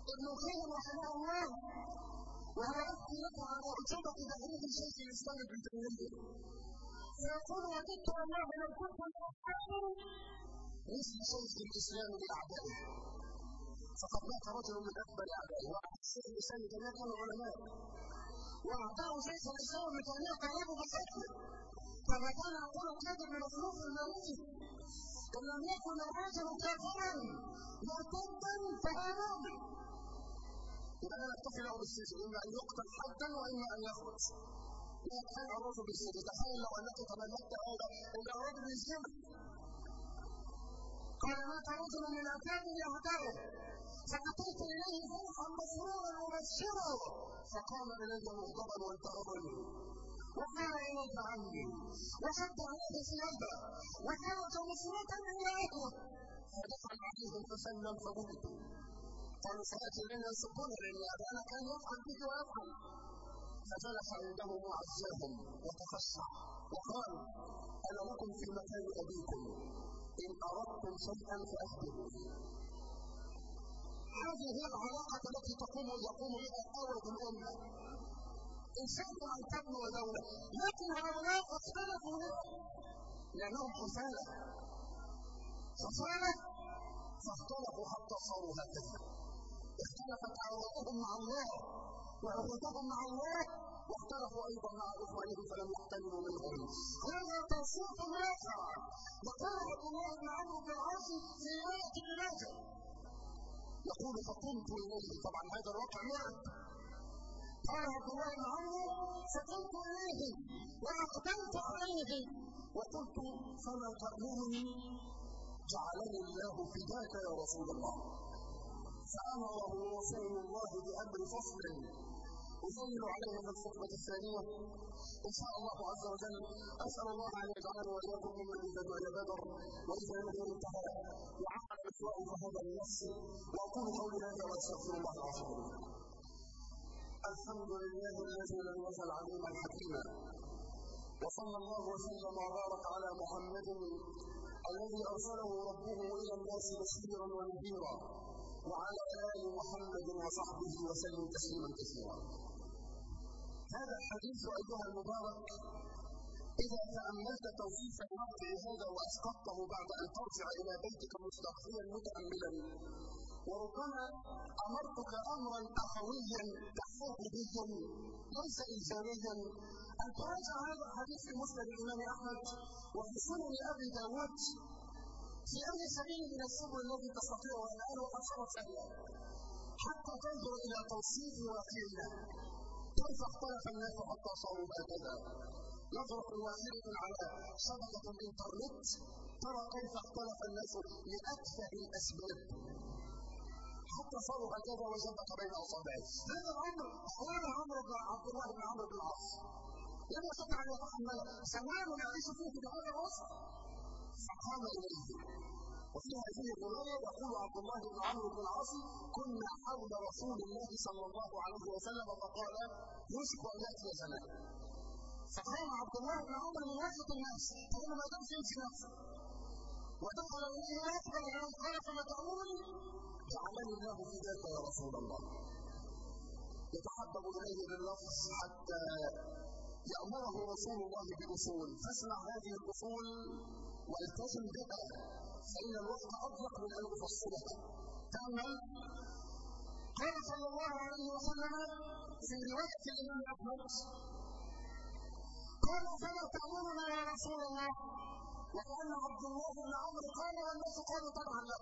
ابن القيم رحمه الله وهو يحكي لك على أجوبة دعوة شيخ الإسلام ابن تيمية فيقول وددت والله لو كنت أحاول مثل شيخ الإسلام بأعدائه فقد مات رجل من أكبر أعدائه وأعداء الشيخ الإسلام ابن تيمية كانوا علماء وأعطاه شيخ الإسلام ابن تيمية قريبه بحكمه كما كان يقول القادر من الخلوف المالكي إن لم يكن الرجل كافرا مرتدا فهو مؤمن إذا لا يكتفي له بالسجن إما أن يقتل حدا وإما أن يخرج لا يتخيل الرجل بالسجن تخيل لو أنك تملكت هذا إن الرجل يسجنك قال مات رجل من أكابر أعدائه فأتيت إليه فرحا مسرورا مبشرا فقام إلي مغضبا وانتهرني وقال إليك عني وشد عليه ثيابه وخرج مسرورا إلى أهله فدخل عليهم فسلم فبكتوا قالوا سيأتي إلينا يسبونه لأن أبانا كان يفعل به ويفعل فجلس عنده معزاهم وتخشع وقال أنا لكم في مكان أبيكم إن أردتم شيئا فأخبروني. هذه هي العلاقة التي يقوم بها قوة الأمة إن شئتم أن تبنوا دولة لكن هؤلاء اختلفوا لأنهم حسالة فاختلفوا حتى صاروا هكذا اختلفت علاقتهم مع الله وعهودهم مع الله واختلفوا ايضا مع اخوانهم فلم يحتملوا منهم. هذا توصيف نافع يقول عبد الله بن عمرو بن العاص في روايه ابن ماجه يقول فقمت اليه طبعا هذا الواقع مرعب قال عبد الله بن عمرو فقمت اليه واقبلت عليه وقلت فما تأمرني جعلني الله فداك يا رسول الله فأمره رسول الله بأمر فصل أزيل عليه في الخطبة الثانية إن شاء الله عز وجل. أسأل الله أن يجعلنا وإياكم ممن إذا دعي بدر وإذا نذر انتهى وعقل مثواه فهذا النص وأقول قولي هذا وأستغفر الله العظيم. الحمد لله الذي لم يزل عليما حكيما وصلى الله وسلم وبارك على محمد الذي أرسله ربه إلى الناس بشيرا ونذيرا وعلى آل محمد وصحبه وسلم تسليما كثيرا. هذا الحديث أيها المبارك إذا تأملت توصيف الموضع هذا وأسقطته بعد أن ترجع إلى بيتك مستغفرا متأملا وربما أمرتك أمرا أخويا تحفظيا ليس إلزاميا أن تراجع هذا الحديث في مسند الإمام أحمد وفي سنن أبي داود في أي سبيل من السبل الذي تستطيع الآن وأشرف سهلا حتى تنظر إلى توصيف واقعنا كيف اختلف الناس حتى صاروا هكذا. نظرة واحدة على شبكة الإنترنت ترى كيف اختلف الناس لأتفه الأسباب حتى صاروا هكذا وشبك بين أصابعه. هذا الأمر أحوال عبد الله بن عمرو بن العاص لم يستطع أن يتحمل زمان يعيش فيه بهذا الوصف فقام إليه. وفي هذه الرواية يقول عبد الله بن عمرو بن العاص كنا حول رسول الله صلى الله عليه وسلم فقال يوشك أن يأتي زمان فقام عبد الله بن عمرو من وسط الناس فإن ما دام يمشي نفسه ودخل إليه أكبر من قال فما تأمرني جعلني الله فداك يا رسول الله يتحبب إليه باللفظ حتى يأمره رسول الله بأصول فاسمع هذه الأصول والتزم بها فإن الوقت أضيق من أن يفصلها. تأمل قال صلى الله عليه وسلم في رواية الإمام أحمد قال فما تأمرنا يا رسول الله وكأن عبد الله بن عمرو قال والناس قالوا طبعا لا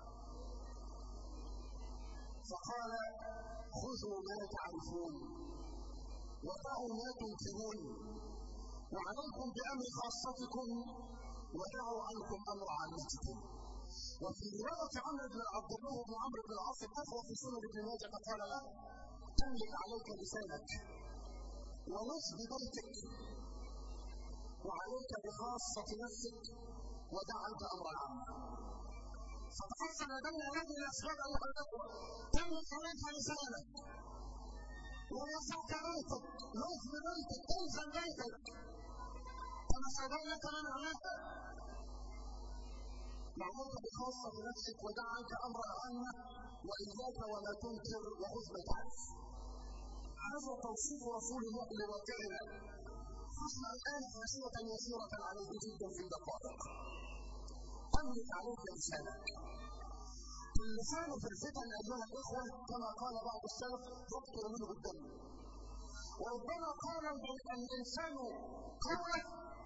فقال خذوا ما تعرفون ودعوا ما تنكرون وعليكم بأمر خاصتكم ودعوا عنكم أمر عامتكم. وفي رواية عمرو بن عبد الله بن عمرو بن العاص الأخوة في سنن ابن ماجه قال له تملك عليك لسانك ونصب بيتك وعليك بخاصة نفسك ودع عنك أمر عامة. فتحصل لدينا هذه الأسباب أيها الأخوة تملك عليك لسانك ويسعك بيتك نصب بيتك تلزم بيتك كما سبق لك من عملها معمولة بخاصة بنفسك ودع عنك أمر أهمة وإياك وما تنكر وخذ ما تعرف. هذا توصيف رسول الله لواقعنا. اسمع الآن حاشية يسيرة عليه جدا في دقائق. أملك عليك لسانك. اللسان في الفتن أيها الإخوة كما قال بعض السلف يقطر منه الدم. وربما قال الإنسان قوله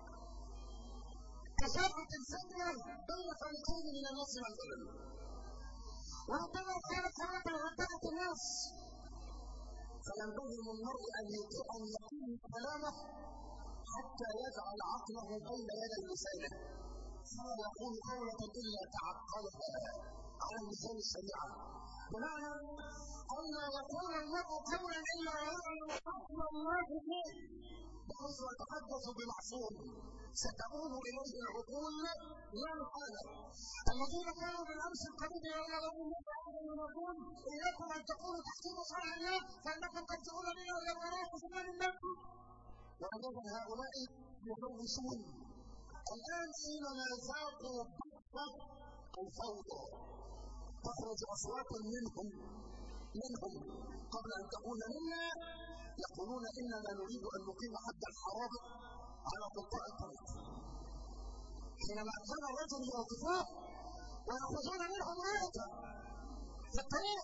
كشافة الفتنة بين فريقين من الناس مثلا. وربما قال قوله عبادة الناس. فينبغي للمرء أن يكون كلامه حتى يجعل عقله بين يدي لسانه فلا يقول قولة إلا تعقلها على اللسان السريعة. بمعنى أن لا يقول المرء قولا إلا يعلم حكم الله فيه بحيث يتحدث بمعصوم ستؤول إليه العقول لا محالة. الذين كانوا بالأمس القريب يقولون يقول إياكم أن تقولوا تحكيم شرع الله فإنكم ترجعون بنا إلى الغراء زمان منكم. وأيضا هؤلاء يهوشون الآن حينما ذاقوا بطة الفوضى تخرج أصوات منهم قبل أن تكون منا يقولون إننا نريد أن نقيم حد الحرابة على قطاع الطريق. حينما كان الرجل يوقفوه ويأخذون منهم رؤية في الطريق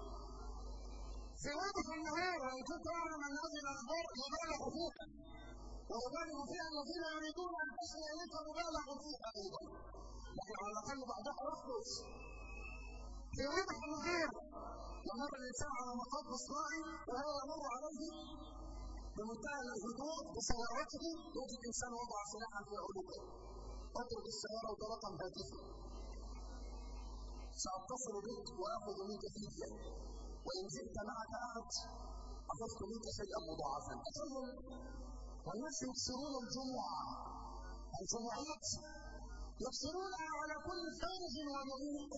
في وقت النهار. وإن كنت أعلم أن هذه الأخبار يبالغ فيها ويبالغ فيها الذين يريدون أن تصل إليك مبالغ فيها أيضا، لكن على الأقل بعضها يخلص في وقت النهار. يمر الإنسان على مطب صناعي وهو يمر عليه بمنتهى الهدوء بسيارته يجد إنسان وضع سلاحا في عنقه. اضرب السيارة وده رقم هاتفي سأتصل بك وآخذ منك فدية وإن جئت معك أحد أخذت منك شيئا مضاعفا. تخيل والناس يكسرون الجمعة الجمعات يكسرونها على كل فارغ ومريض.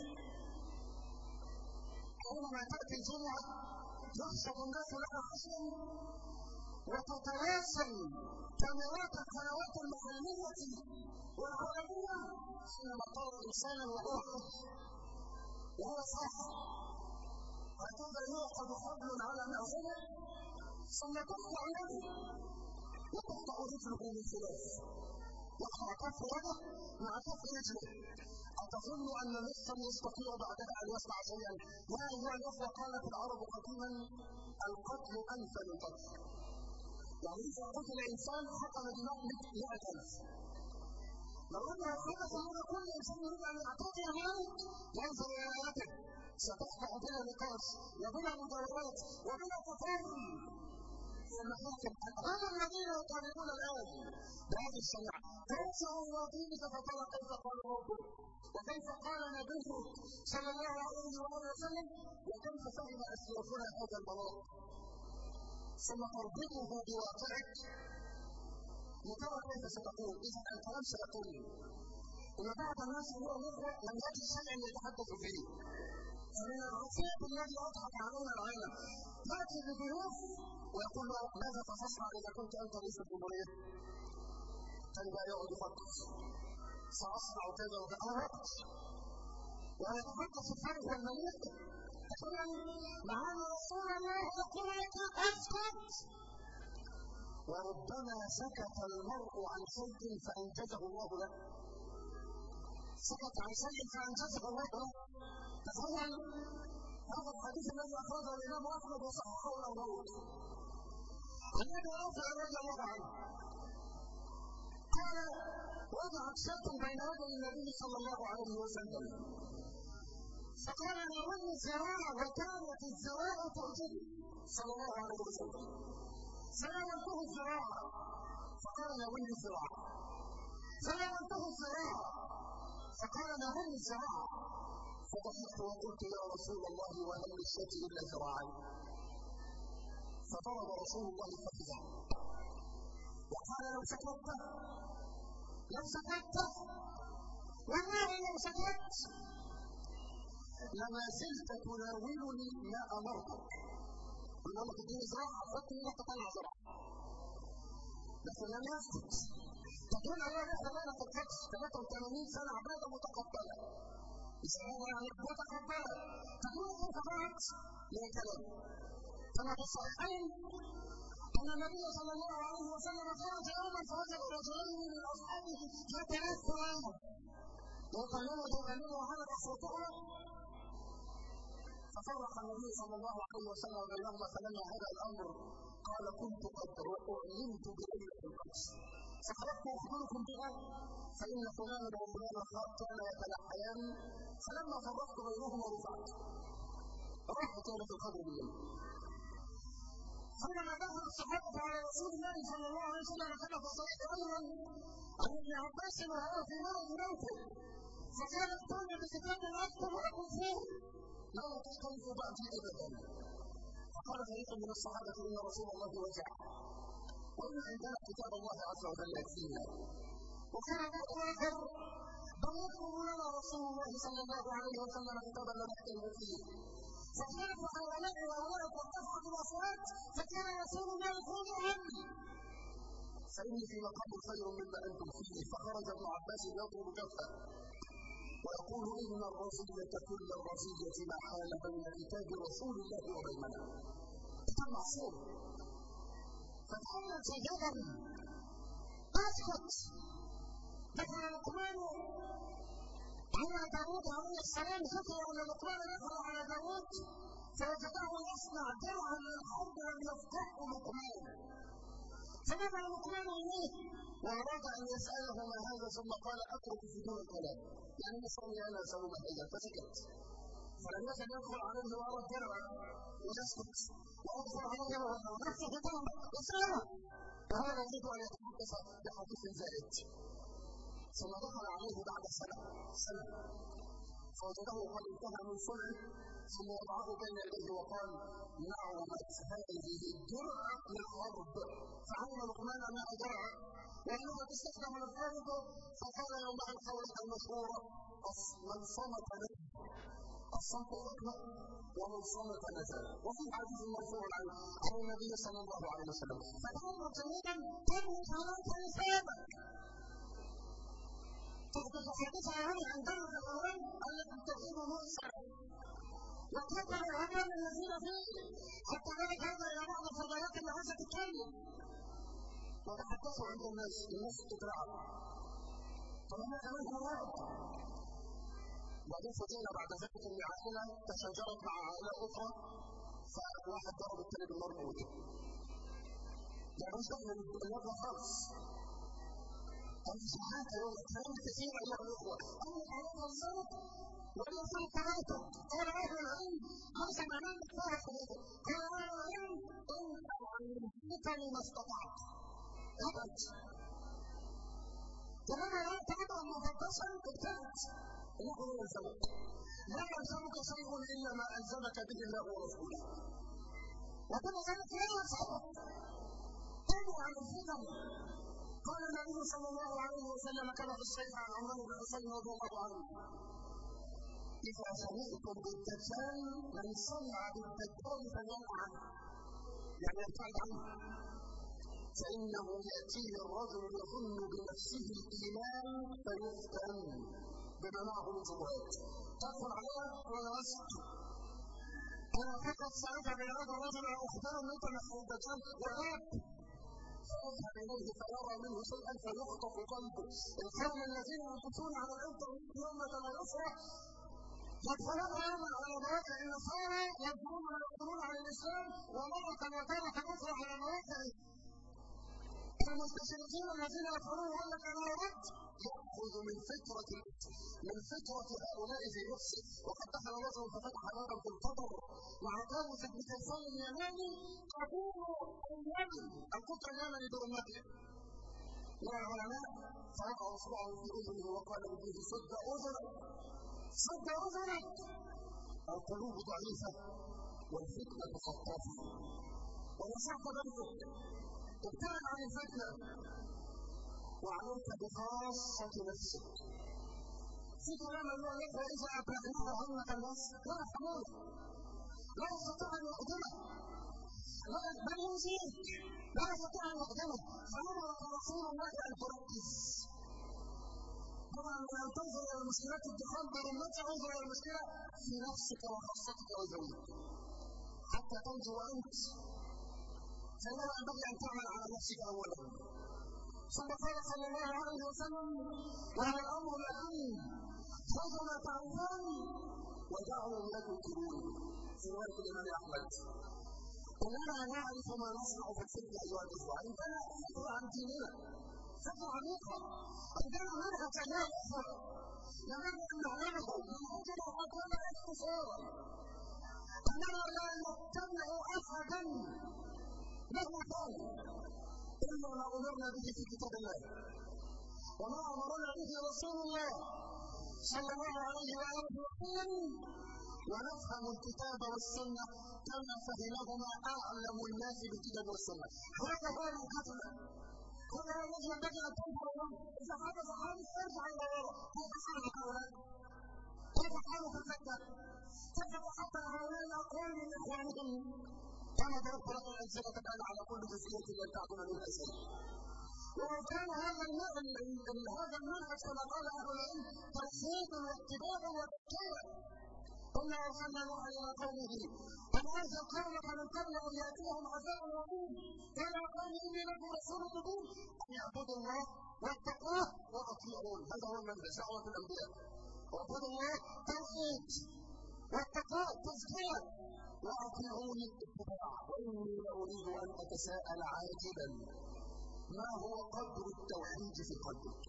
حينما تأتي الجمعة يخشب الناس لها خشبا وتتواصل كاميرات القنوات المحلية والعالمية حينما ترى إنسانا وهو صاحب هكذا يوقد حبل على مأخذه ثم تقطع يده وتقطع رجله من خلاف يقطع كف يده مع كف رجله. أتظن أن نفسا يستطيع بعدها أن يصنع شيئا؟ يا أيها الأخوة قالت العرب قديما القتل أنفى للقتل. يعني إذا قتل إنسان حكم دماء 100,000. لو أنها حدث أن كل إنسان يريد أن يعتدي عليك ينظر إلى آياته ستقطع بلا نقاش وبلا مجاورات وبلا تفاهم في المحاكم. هم الذين يطالبون الآن بهذه الشريعة. تنسوا دينك فترى كيف قال ربك وكيف قال نبيه صلى الله عليه وآله وسلم وكيف فهم أسلافنا هذا البلاغ ثم تربطه بواقعك لترى كيف ستقول. إذا الكلام سيقول إن بعض الناس هو الأخوة لم يجد شيئا يتحدث فيه. فمن الرفيق الذي أضحك علينا العالم يأتي بضيوف ويقول له ماذا ستصنع إذا كنت أنت رئيس الجمهورية؟ كان لا يقعد يفكر سأصنع كذا وكذا وقت ويتحدث الفرق والمليك. مع أن رسول الله يقول لك اسكت. وربما سكت المرء عن شيء فأنجزه الله له. سكت عن شيء فأنجزه الله له. تخيل هذا الحديث الذي أخرجه الإمام أحمد وصححه الأربعون عن أبي رافع رضي الله عنه قال وضعت شاة بين يدي النبي صلى الله عليه وسلم فقال ناولني الزراعة وكانت الزراعة تعجبني صلى الله عليه وسلم فناولته الزراعة فقال ناولني الزراعة فناولته الزراعة فقال ناولني الزراعة فضحكت وقلت يا رسول الله وهل للشاة إلا ذراعين؟ فضرب رسول الله فخذه وقال لو سكت والله لو سكت لما زلت تناولني ما أمرتك. قلنا لك تديني زراعة حط لك تطلع زراعة لكن لم يسكت. تقول الله يحيى لنا في القدس 83 سنه عباده متقبله. يسموها يعني متقبله. تقول كيف فعلت؟ لا كلام. كما في الصحيحين ان النبي صلى الله عليه وسلم خرج يوما فوجد رجلين من اصحابه يتنافسان يغنون وهلك صوتهما، ففرق النبي صلى الله عليه وسلم بينهما فلما هذا الامر قال كنت قد اعلمت بليله القدس فخرجت اخبركم بها فان فلانا وفلانا كانا يتلحيان، فلما فرقت بينهما رفعت ليله القدر بالليل. حينما دخل الصحابه على رسول الله صلى الله عليه وسلم كما في الصحيح ايضا عن ابن عباس وهو في مرض موته، فقال ائتوني بكتاب اكتب لكم فيه لا تختلف بعدي ابدا. فقال فريق من الصحابه ان رسول الله وجع وان عندنا كتاب الله عز وجل يكفينا. وكان بعض اخر بل يكتب لنا رسول الله صلى الله عليه وسلم كتابا لا نختلف فيه. فخاف هؤلاء وهؤلاء وارتفعت الاصوات فكان رسول الله يقول عني فاني في مقام خير مما انتم فيه. فخرج ابن عباس يضرب كفه ويقول ان الرزيه كل الرزيه ما حال بين كتاب رسول الله وبيننا. كتاب معصوم فتحمل جيدا اسكت. دخل لقمان على داود عليه السلام، ذكر ان لقمان دخل على داود فوجده يصنع درعا للحرب لم يفتحه لقمان، فنظر لقمان اليه واراد ان يساله ما هذا ثم قال اترك في دون الكلام يعني نصرني انا اسوي ما هذا، فسكت. فلم يكن يدخل عليه ويرى الدرع ويسكت ويدخل عليه ونفسه بطلب اسلام وهو يريد ان يتحدث بحديث زائد. ثم دخل عليه بعد سنه فوجده قد انتهى من صلح ثم وضعه بين يديه وقال نعمت هذه الدرع للحرب. فعلم لقمان انها درع وانها تستخدم للحرب، فقال يومها القولة المشهورة من صمت نجا الصمت حكمة ومن صمت نجا. وفي حديث مرفوع عن النبي صلى الله عليه وسلم فتعلم جميعا تملك عليك لسانك. تحدث حديثا عن درع الاوان التي تكون مرسلا وكتب العمل الذين فيه حتى ذلك هذا الى بعض الفضائيات اللي عايزه تتكلم وتحدثوا عند الناس تترعب. فلما كمان مرات بعدين فضينا بعد ذلك ان عائله تشاجرت مع عائله اخرى فواحد ضرب الثاني بالنار موته. يعني مش دخل الوضع خالص. أنا سمعت كلام كثير أيها الأخوة أن عليك الصوت وأن صوت حياتك. قال أهل العلم ليس معناه أنك تعرف حياتك، قال أهل العلم أنت علمتني ما استطعت. أبد. ولما لا تبدأ مفتشا ابتدت الله لا يلزمك. لا يلزمك شيء إلا ما ألزمك به الله ورسوله. وكل ذلك لا يلزمك. تدعو عن الفتن. قال النبي صلى الله عليه وسلم كما في الصحيح عن عمران بن حسين رضي الله عنه إذا سمعتم بالدجال من سمع بالدجال فلينع عنه يعني يبتعد عنه فإنه يأتيه الرجل يظن بنفسه الإيمان فيفتن بما معه من شبهات تدخل عليها ولا يسكت. أنا فقط سأذهب إلى هذا الرجل أخبره أن أنت نحو الدجال وغاب فأذهب إليه فيرى منه شيئا فيخطف قلبه. القوم الذين ينقصون على الإنترنت يومة لا يفرح يدخلون يوما على مواقع النصارى يدخلون على الإسلام ومرة وتارة أخرى على مواقع المستشرقين الذين يدخلون يقول لك أنا أردت يأخذ من فطرة هؤلاء في نفسه. وقد دخل رجل ففتح بابا في القبر مع طاووس بن كيسان اليماني تقول اليمن القطر اليمني برمته من العلماء فوقع اصبعه في اذنه وقال ابنه صد اذنك القلوب ضعيفه والفتنه خطافه ونصحت بنتك ابتعد عن الفتنه وعليك بخاصه نفسك. في كلام الله يقول اذا ابلغناه همه الناس لا يفهمونه لا يستطيع ان يقدمه بل يزيد لا يستطيع ان يخدمه. فامرك رسول الله ان تركز. طبعا لو تنظر الى المشكلات الدخان برمتها انظر الى المشكله في نفسك وخاصتك وزوجك حتى تنجو انت. فإنه ينبغي ان تعمل على نفسك اولا. ثم قال صلى الله عليه وسلم: وهو الامر الاهم خذوا ما تعرفون ودعوا ما تنكرون. في روايه الامام احمد: اننا نعرف ما نصنع في الفتنه ايها الاخوه. عندنا فكره عن ديننا، فكره عميقه، عندنا منهج ايها الاخوه ينبغي ان نعلمه لنجد حقنا اختصارا. اننا لا نتبع احدا مهما كان الا ما امرنا به في كتاب الله وما امرنا به رسول الله صلى الله عليه واله وسلم، ونفهم الكتاب والسنه كما فهمهما اعلم الناس بالكتاب والسنه. هذا هو منهجنا، هذا هو الذي ينبغي ان تنظر اليه. اذا حدث حادث ارجع الى وراء. كيف حالك اولاد؟ كيف حالك الفتى؟ كيف حتى هؤلاء الاقوال من اخوانهم؟ كما ضربت لك الامثله كان على كل جزئيه لن تعقل منها شيء. ولو كان هذا المنهج كما قال اهل العلم ترشيد واتباع وتذكير. قلنا ارسلنا نوحا الى قومه ان انزل قومك من قبل ان ياتيهم عذاب وقيم قال يا قوم اني لكم رسول مبين ان يعبدوا الله واتقوه واطيعون. هذا هو المنهج دعوه الانبياء. اعبدوا الله توحيد، واتقوه تزكيه، واطيعوني اتباع. واني اريد ان اتساءل عاجلا: ما هو قدر التوحيد في قلبك؟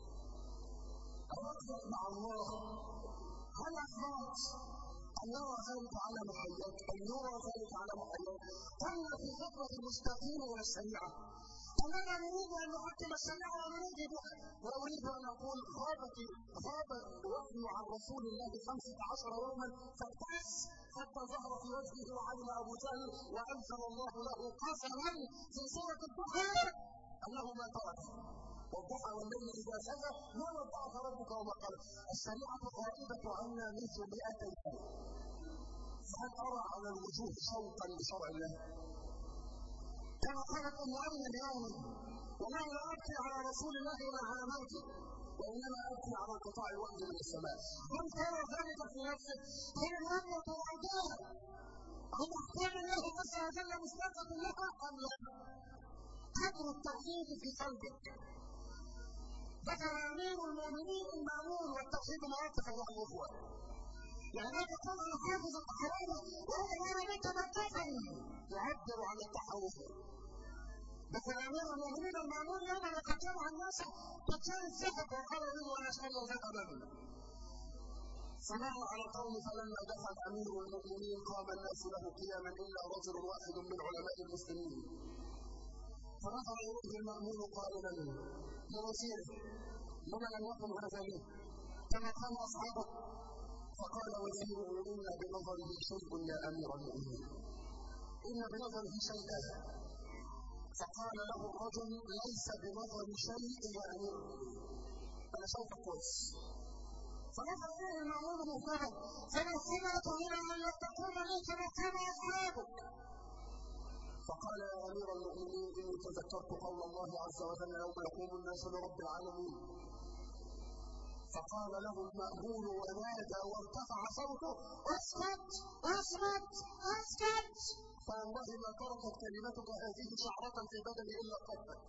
أوقفك مع الله؟ هل أخذت أن يرى ذلك على محياك؟ أن يرى ذلك على محياك؟ قلنا في خطوة المستقيم والشريعة أننا نريد أن نحكم الشريعة ونريد بها. وأريد أن أقول غاب الوحي عن رسول الله 15 يوما فابتعث حتى ظهر في وجهه وعلم أبو جهل وأنزل الله له قسما في سورة الضحى أنه ما تركه. والضحى والليل إذا سجى ما ودعك ربك وما قال. الشريعة غائبة عنا منذ 200 سنة. فهل أرى على الوجوه شوقا لشرع الله؟ كما قالت أم أمن اليوم: والله لا أبكي على رسول الله ولا على موته، وإنما أبكي على انقطاع الوحي من السماء. هل ترى ذلك في نفسك؟ هل الأمة راضية عن أحكام الله عز وجل مستقبل لها أم لا؟ قدر التوحيد في قلبك. ذكر امير المؤمنين المامون والتوحيد مواقف ايها الاخوه. يعني لا تقول على حافظ التحرير وهو غير متمكن يعبر عن التحرير. ذكر امير المؤمنين المامون يوم لقد جمع الناس تجار الذهب وقال له انا اشتري ذهبا. فمر على القوم فلما دخل امير المؤمنين قام الناس له قياما الا رجل واحد من علماء المسلمين. فنظر اليه المامون قائلا لوزيره: لما لم يكن هذا لي؟ كما قال اصحابه. فقال وزيره: ان بنظره شيء يا امير المؤمنين، ان بنظره شيئا. فقال له الرجل: ليس بنظري شيء يا امير المؤمنين، انا شايفك كويس. فنظر اليه المامون مهتما: فما الثمرة الى ان لا تكون منك مكان اصحابك؟ فقال: يا امير المؤمنين اني تذكرت قول الله عز وجل يوم يقوم الناس لرب العالمين. فقال له المأمون ونادى وارتفع صوته: اسكت اسكت اسكت، فوالله ما تركت كلمتك هذه شعرة في بدني الا قبت.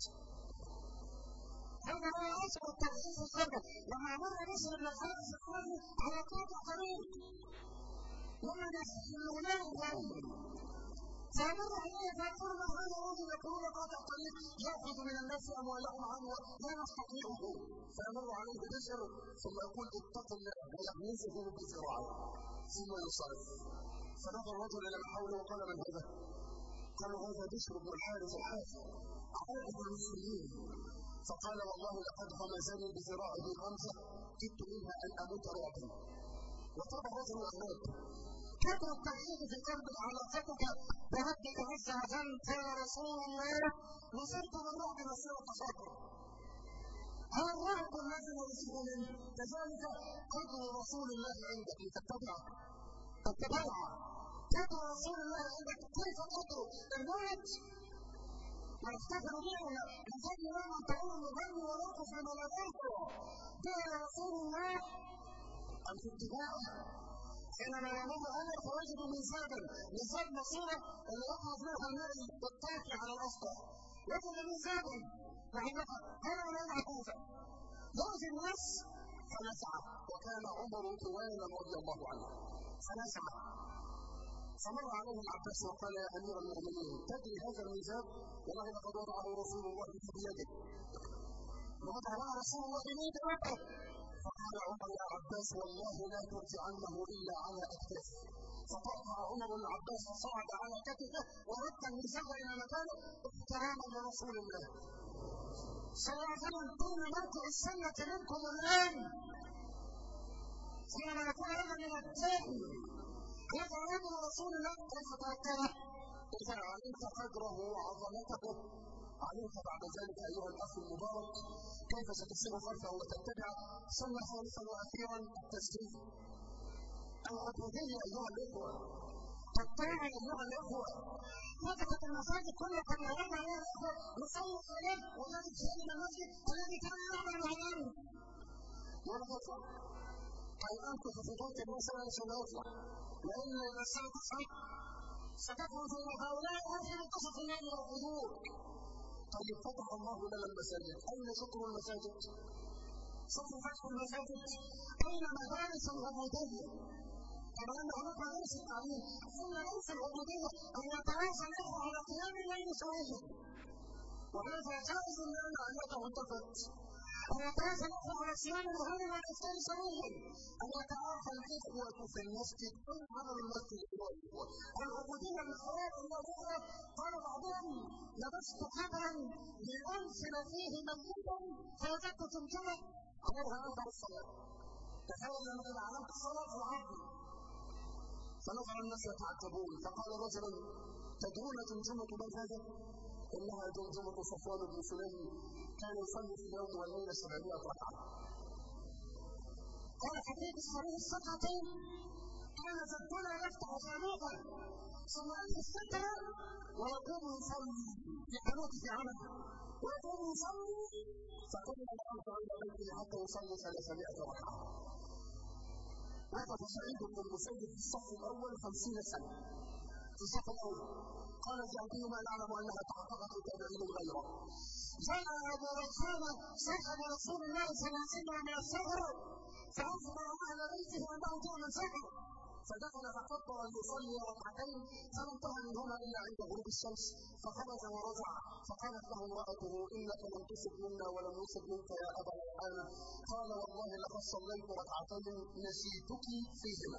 هذا هو اصل التوحيد في القلب. لما مر نصر بن الحارث الثاني على قاطع طريق ومن يحلونه فمر عليه فيقول له: هذا الرجل يقولون قاطع طريق ياخذ من الناس اموالهم عنه لا نستطيعه. فيمر عليه بشر ثم يقول: اتق الله، ويغمزه بذراعه ثم يصرف. فنظر الرجل الى من حوله وقال: من هذا؟ قالوا: هذا بشر بن الحارث الحافظ عابد المسلمين. فقال: والله لقد غمزني بذراعه غمزه كدت منها ان اموت رعبا. وطاب الرجل واناب. كبر التوحيد في قلبك، علاقتك بربك عز وجل. قال رسول الله: نصرت بالرعب مسيرة صبر. هذا الرعب الذي نرسله منه كذلك قدر رسول الله عندك. تتبعه قدر رسول الله عندك كيف تترك الموت ويفتخر بنا نظن لما تقول نغني ونرقص بملابسه قال رسول الله أن في اتباعه حينما يمر أمر فوجد ميزاب مصيرة اللي يخرج منها الماء بالطافي على الأسطح وجد ميزابا وعلقا قال ولا هذا يأتي الناس فنسعى وكان عمر طوالا رضي الله عنه فنسعى فمر عليه العباس وقال يا امير المؤمنين تدري هذا الميزاب والله لقد وضعه رسول الله في بيده ووضعه رسول الله بيده فقال عمر يا عباس والله لا ترجعنه الا على اكتافي فطرح عمر العباس فصعد على كتفه ورد الميزاب الى مكانه احتراما لرسول الله صلى الله عليه وسلم. كل موقع السنه منكم الان حينما يكون هذا من الدين هذا امر رسول الله كيف توقره اذا علمت قدره وعظمته علمت بعد ذلك ايها الاخ المبارك كيف ستسير خلفه وتتبع. ثم ثالثا واخيرا التسليم العبوديه ايها الاخوه الطاعه ايها الاخوه. فتحت المساجد كل قد يرون ايها الاخوه نصلي الصلاه وذلك سيدنا المسجد الذي كان يعمل العلم ونفسه كي انقذ في بيت الناس لا يطلع لان الساعه 9 ستخرج الى هؤلاء اخر قصص الليل والحضور. طيب فتح الله لنا المساجد اين شكر المساجد؟ شكر فتح المساجد اين مدارس العبوديه؟ كما ان هناك مدارس التعليم اين مدارس العبوديه ان يتواصل الاخوه على قيام الليل سويا وهذا جائز لنا ان يتوقفت أن يتواصل الأخوة على صيام النهار والإفطار سويا أن يتعافى الإخوة في المسجد كل عمل المسجد العبودية بالحرام إلى الأخرى. قال بعضهم لبست قبرا لأنزل فيه ميتا فوجدت جمجمة أمرها أنظر الصلاة. تخيل لما إذا علمت الصلاة في العظم فنظر الناس يتعجبون فقال رجل تدرون جمجمة من هذا؟ إنها جمجمة صفوان بن سليم كان يصلي في اليوم والليلة 700 ركعة. قال حبيب الصليب السقطين كان جدنا يفتح صاروخا ثم يأتي السترة ويقوم يصلي يحنوك في عمله ويقوم يصلي فكنا نقف عند بيته حتى يصلي 300 ركعة. وقف سعيد بن المسيب في الصف الأول 50 سنة في الصف الأول. قال الذهبي ما نعلم انها تحققت التابعين غيره. جاء ابو رخانه صاحب رسول الله صلى الله عليه وسلم من السفر فاخبر اهل بيته انه جاء من سفر فدخل فكبر ان يصلي ركعتين فلم انتهى منهما الا عند غروب الشمس فخرج ورجع فقالت له امراته انك لم تصب منا ولم نصب منك يا ابا ريحانه. قال والله لقد صليت ركعتين نسيتك فيهما.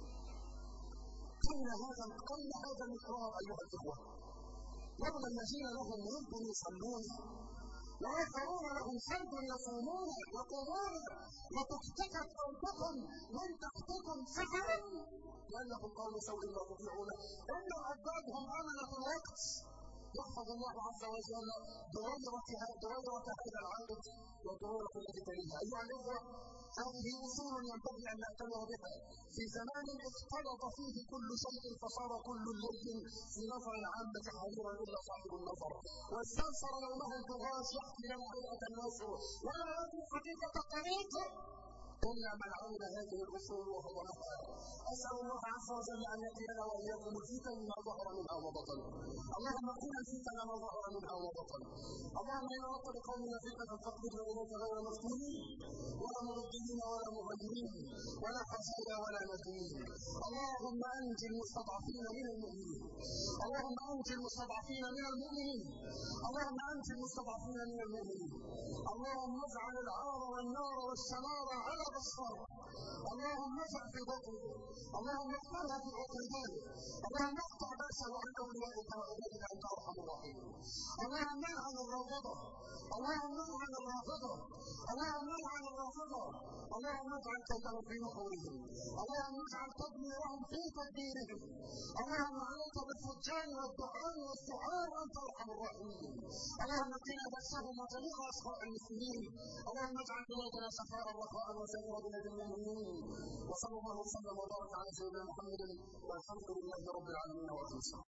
أين هذا الإقرار أيها الإخوة؟ يوم الذين لهم ورد يصلون وآخرون لهم صلب يصومون يقومون وتختفت أنفسهم من تحتكم سفرا لأنهم قوم سوء لا تطيعون إن العباد هم أمنة الوقت يحفظ الله عز وجل دويرة هذا العبد والدورة التي تليها. أيها الإخوة هذه أصول ينبغي أن نعتني بها في زمان اختلط فيه كل شيء فصار كل ليل في نظر العامة حاضرا إلا صاحب النظر واستنصر لونه البغاش يحكي لنا هيئة الناصر ولا يدري حقيقة الطريق إلا من عمل هذه الأصول وهضمها. أسأل الله عز وجل أن يأتينا وإياكم الفتن ما ظهر منها وبطن. اللهم قنا الفتن ما ظهر منها وبطن. اللهم إن أردت بقومنا فتنة فاقبضنا إليك غير مفتونين ولا مردين ولا مغيرين ولا خزايا ولا ندين. اللهم أنجِ المستضعفين من المؤمنين. اللهم أنجِ المستضعفين من المؤمنين. اللهم أنجِ المستضعفين من المؤمنين. اللهم اجعل العار والنار والسمار على بصر. اللهم اجعل في بطنه. اللهم اقتلها في عقيدته. اللهم اقطع بأسه عن أوليائك وعبادك أنت أرحم الراحمين. اللهم العن الرافضة. اللهم العن الرافضة. اللهم العن الرافضة. اللهم اجعل كيدهم في نحورهم. اللهم اجعل تدميرهم في تدبيرهم. اللهم عليك بالفجار والفجار والدخان والسعار وانت ارحم الراحمين. اللهم قنا بأسهم وجميع اصحاب المسلمين. اللهم اجعل بلادنا سخاء رخاء وسائر بلاد المؤمنين. وصلى الله وسلم وبارك على سيدنا محمد والحمد لله رب العالمين.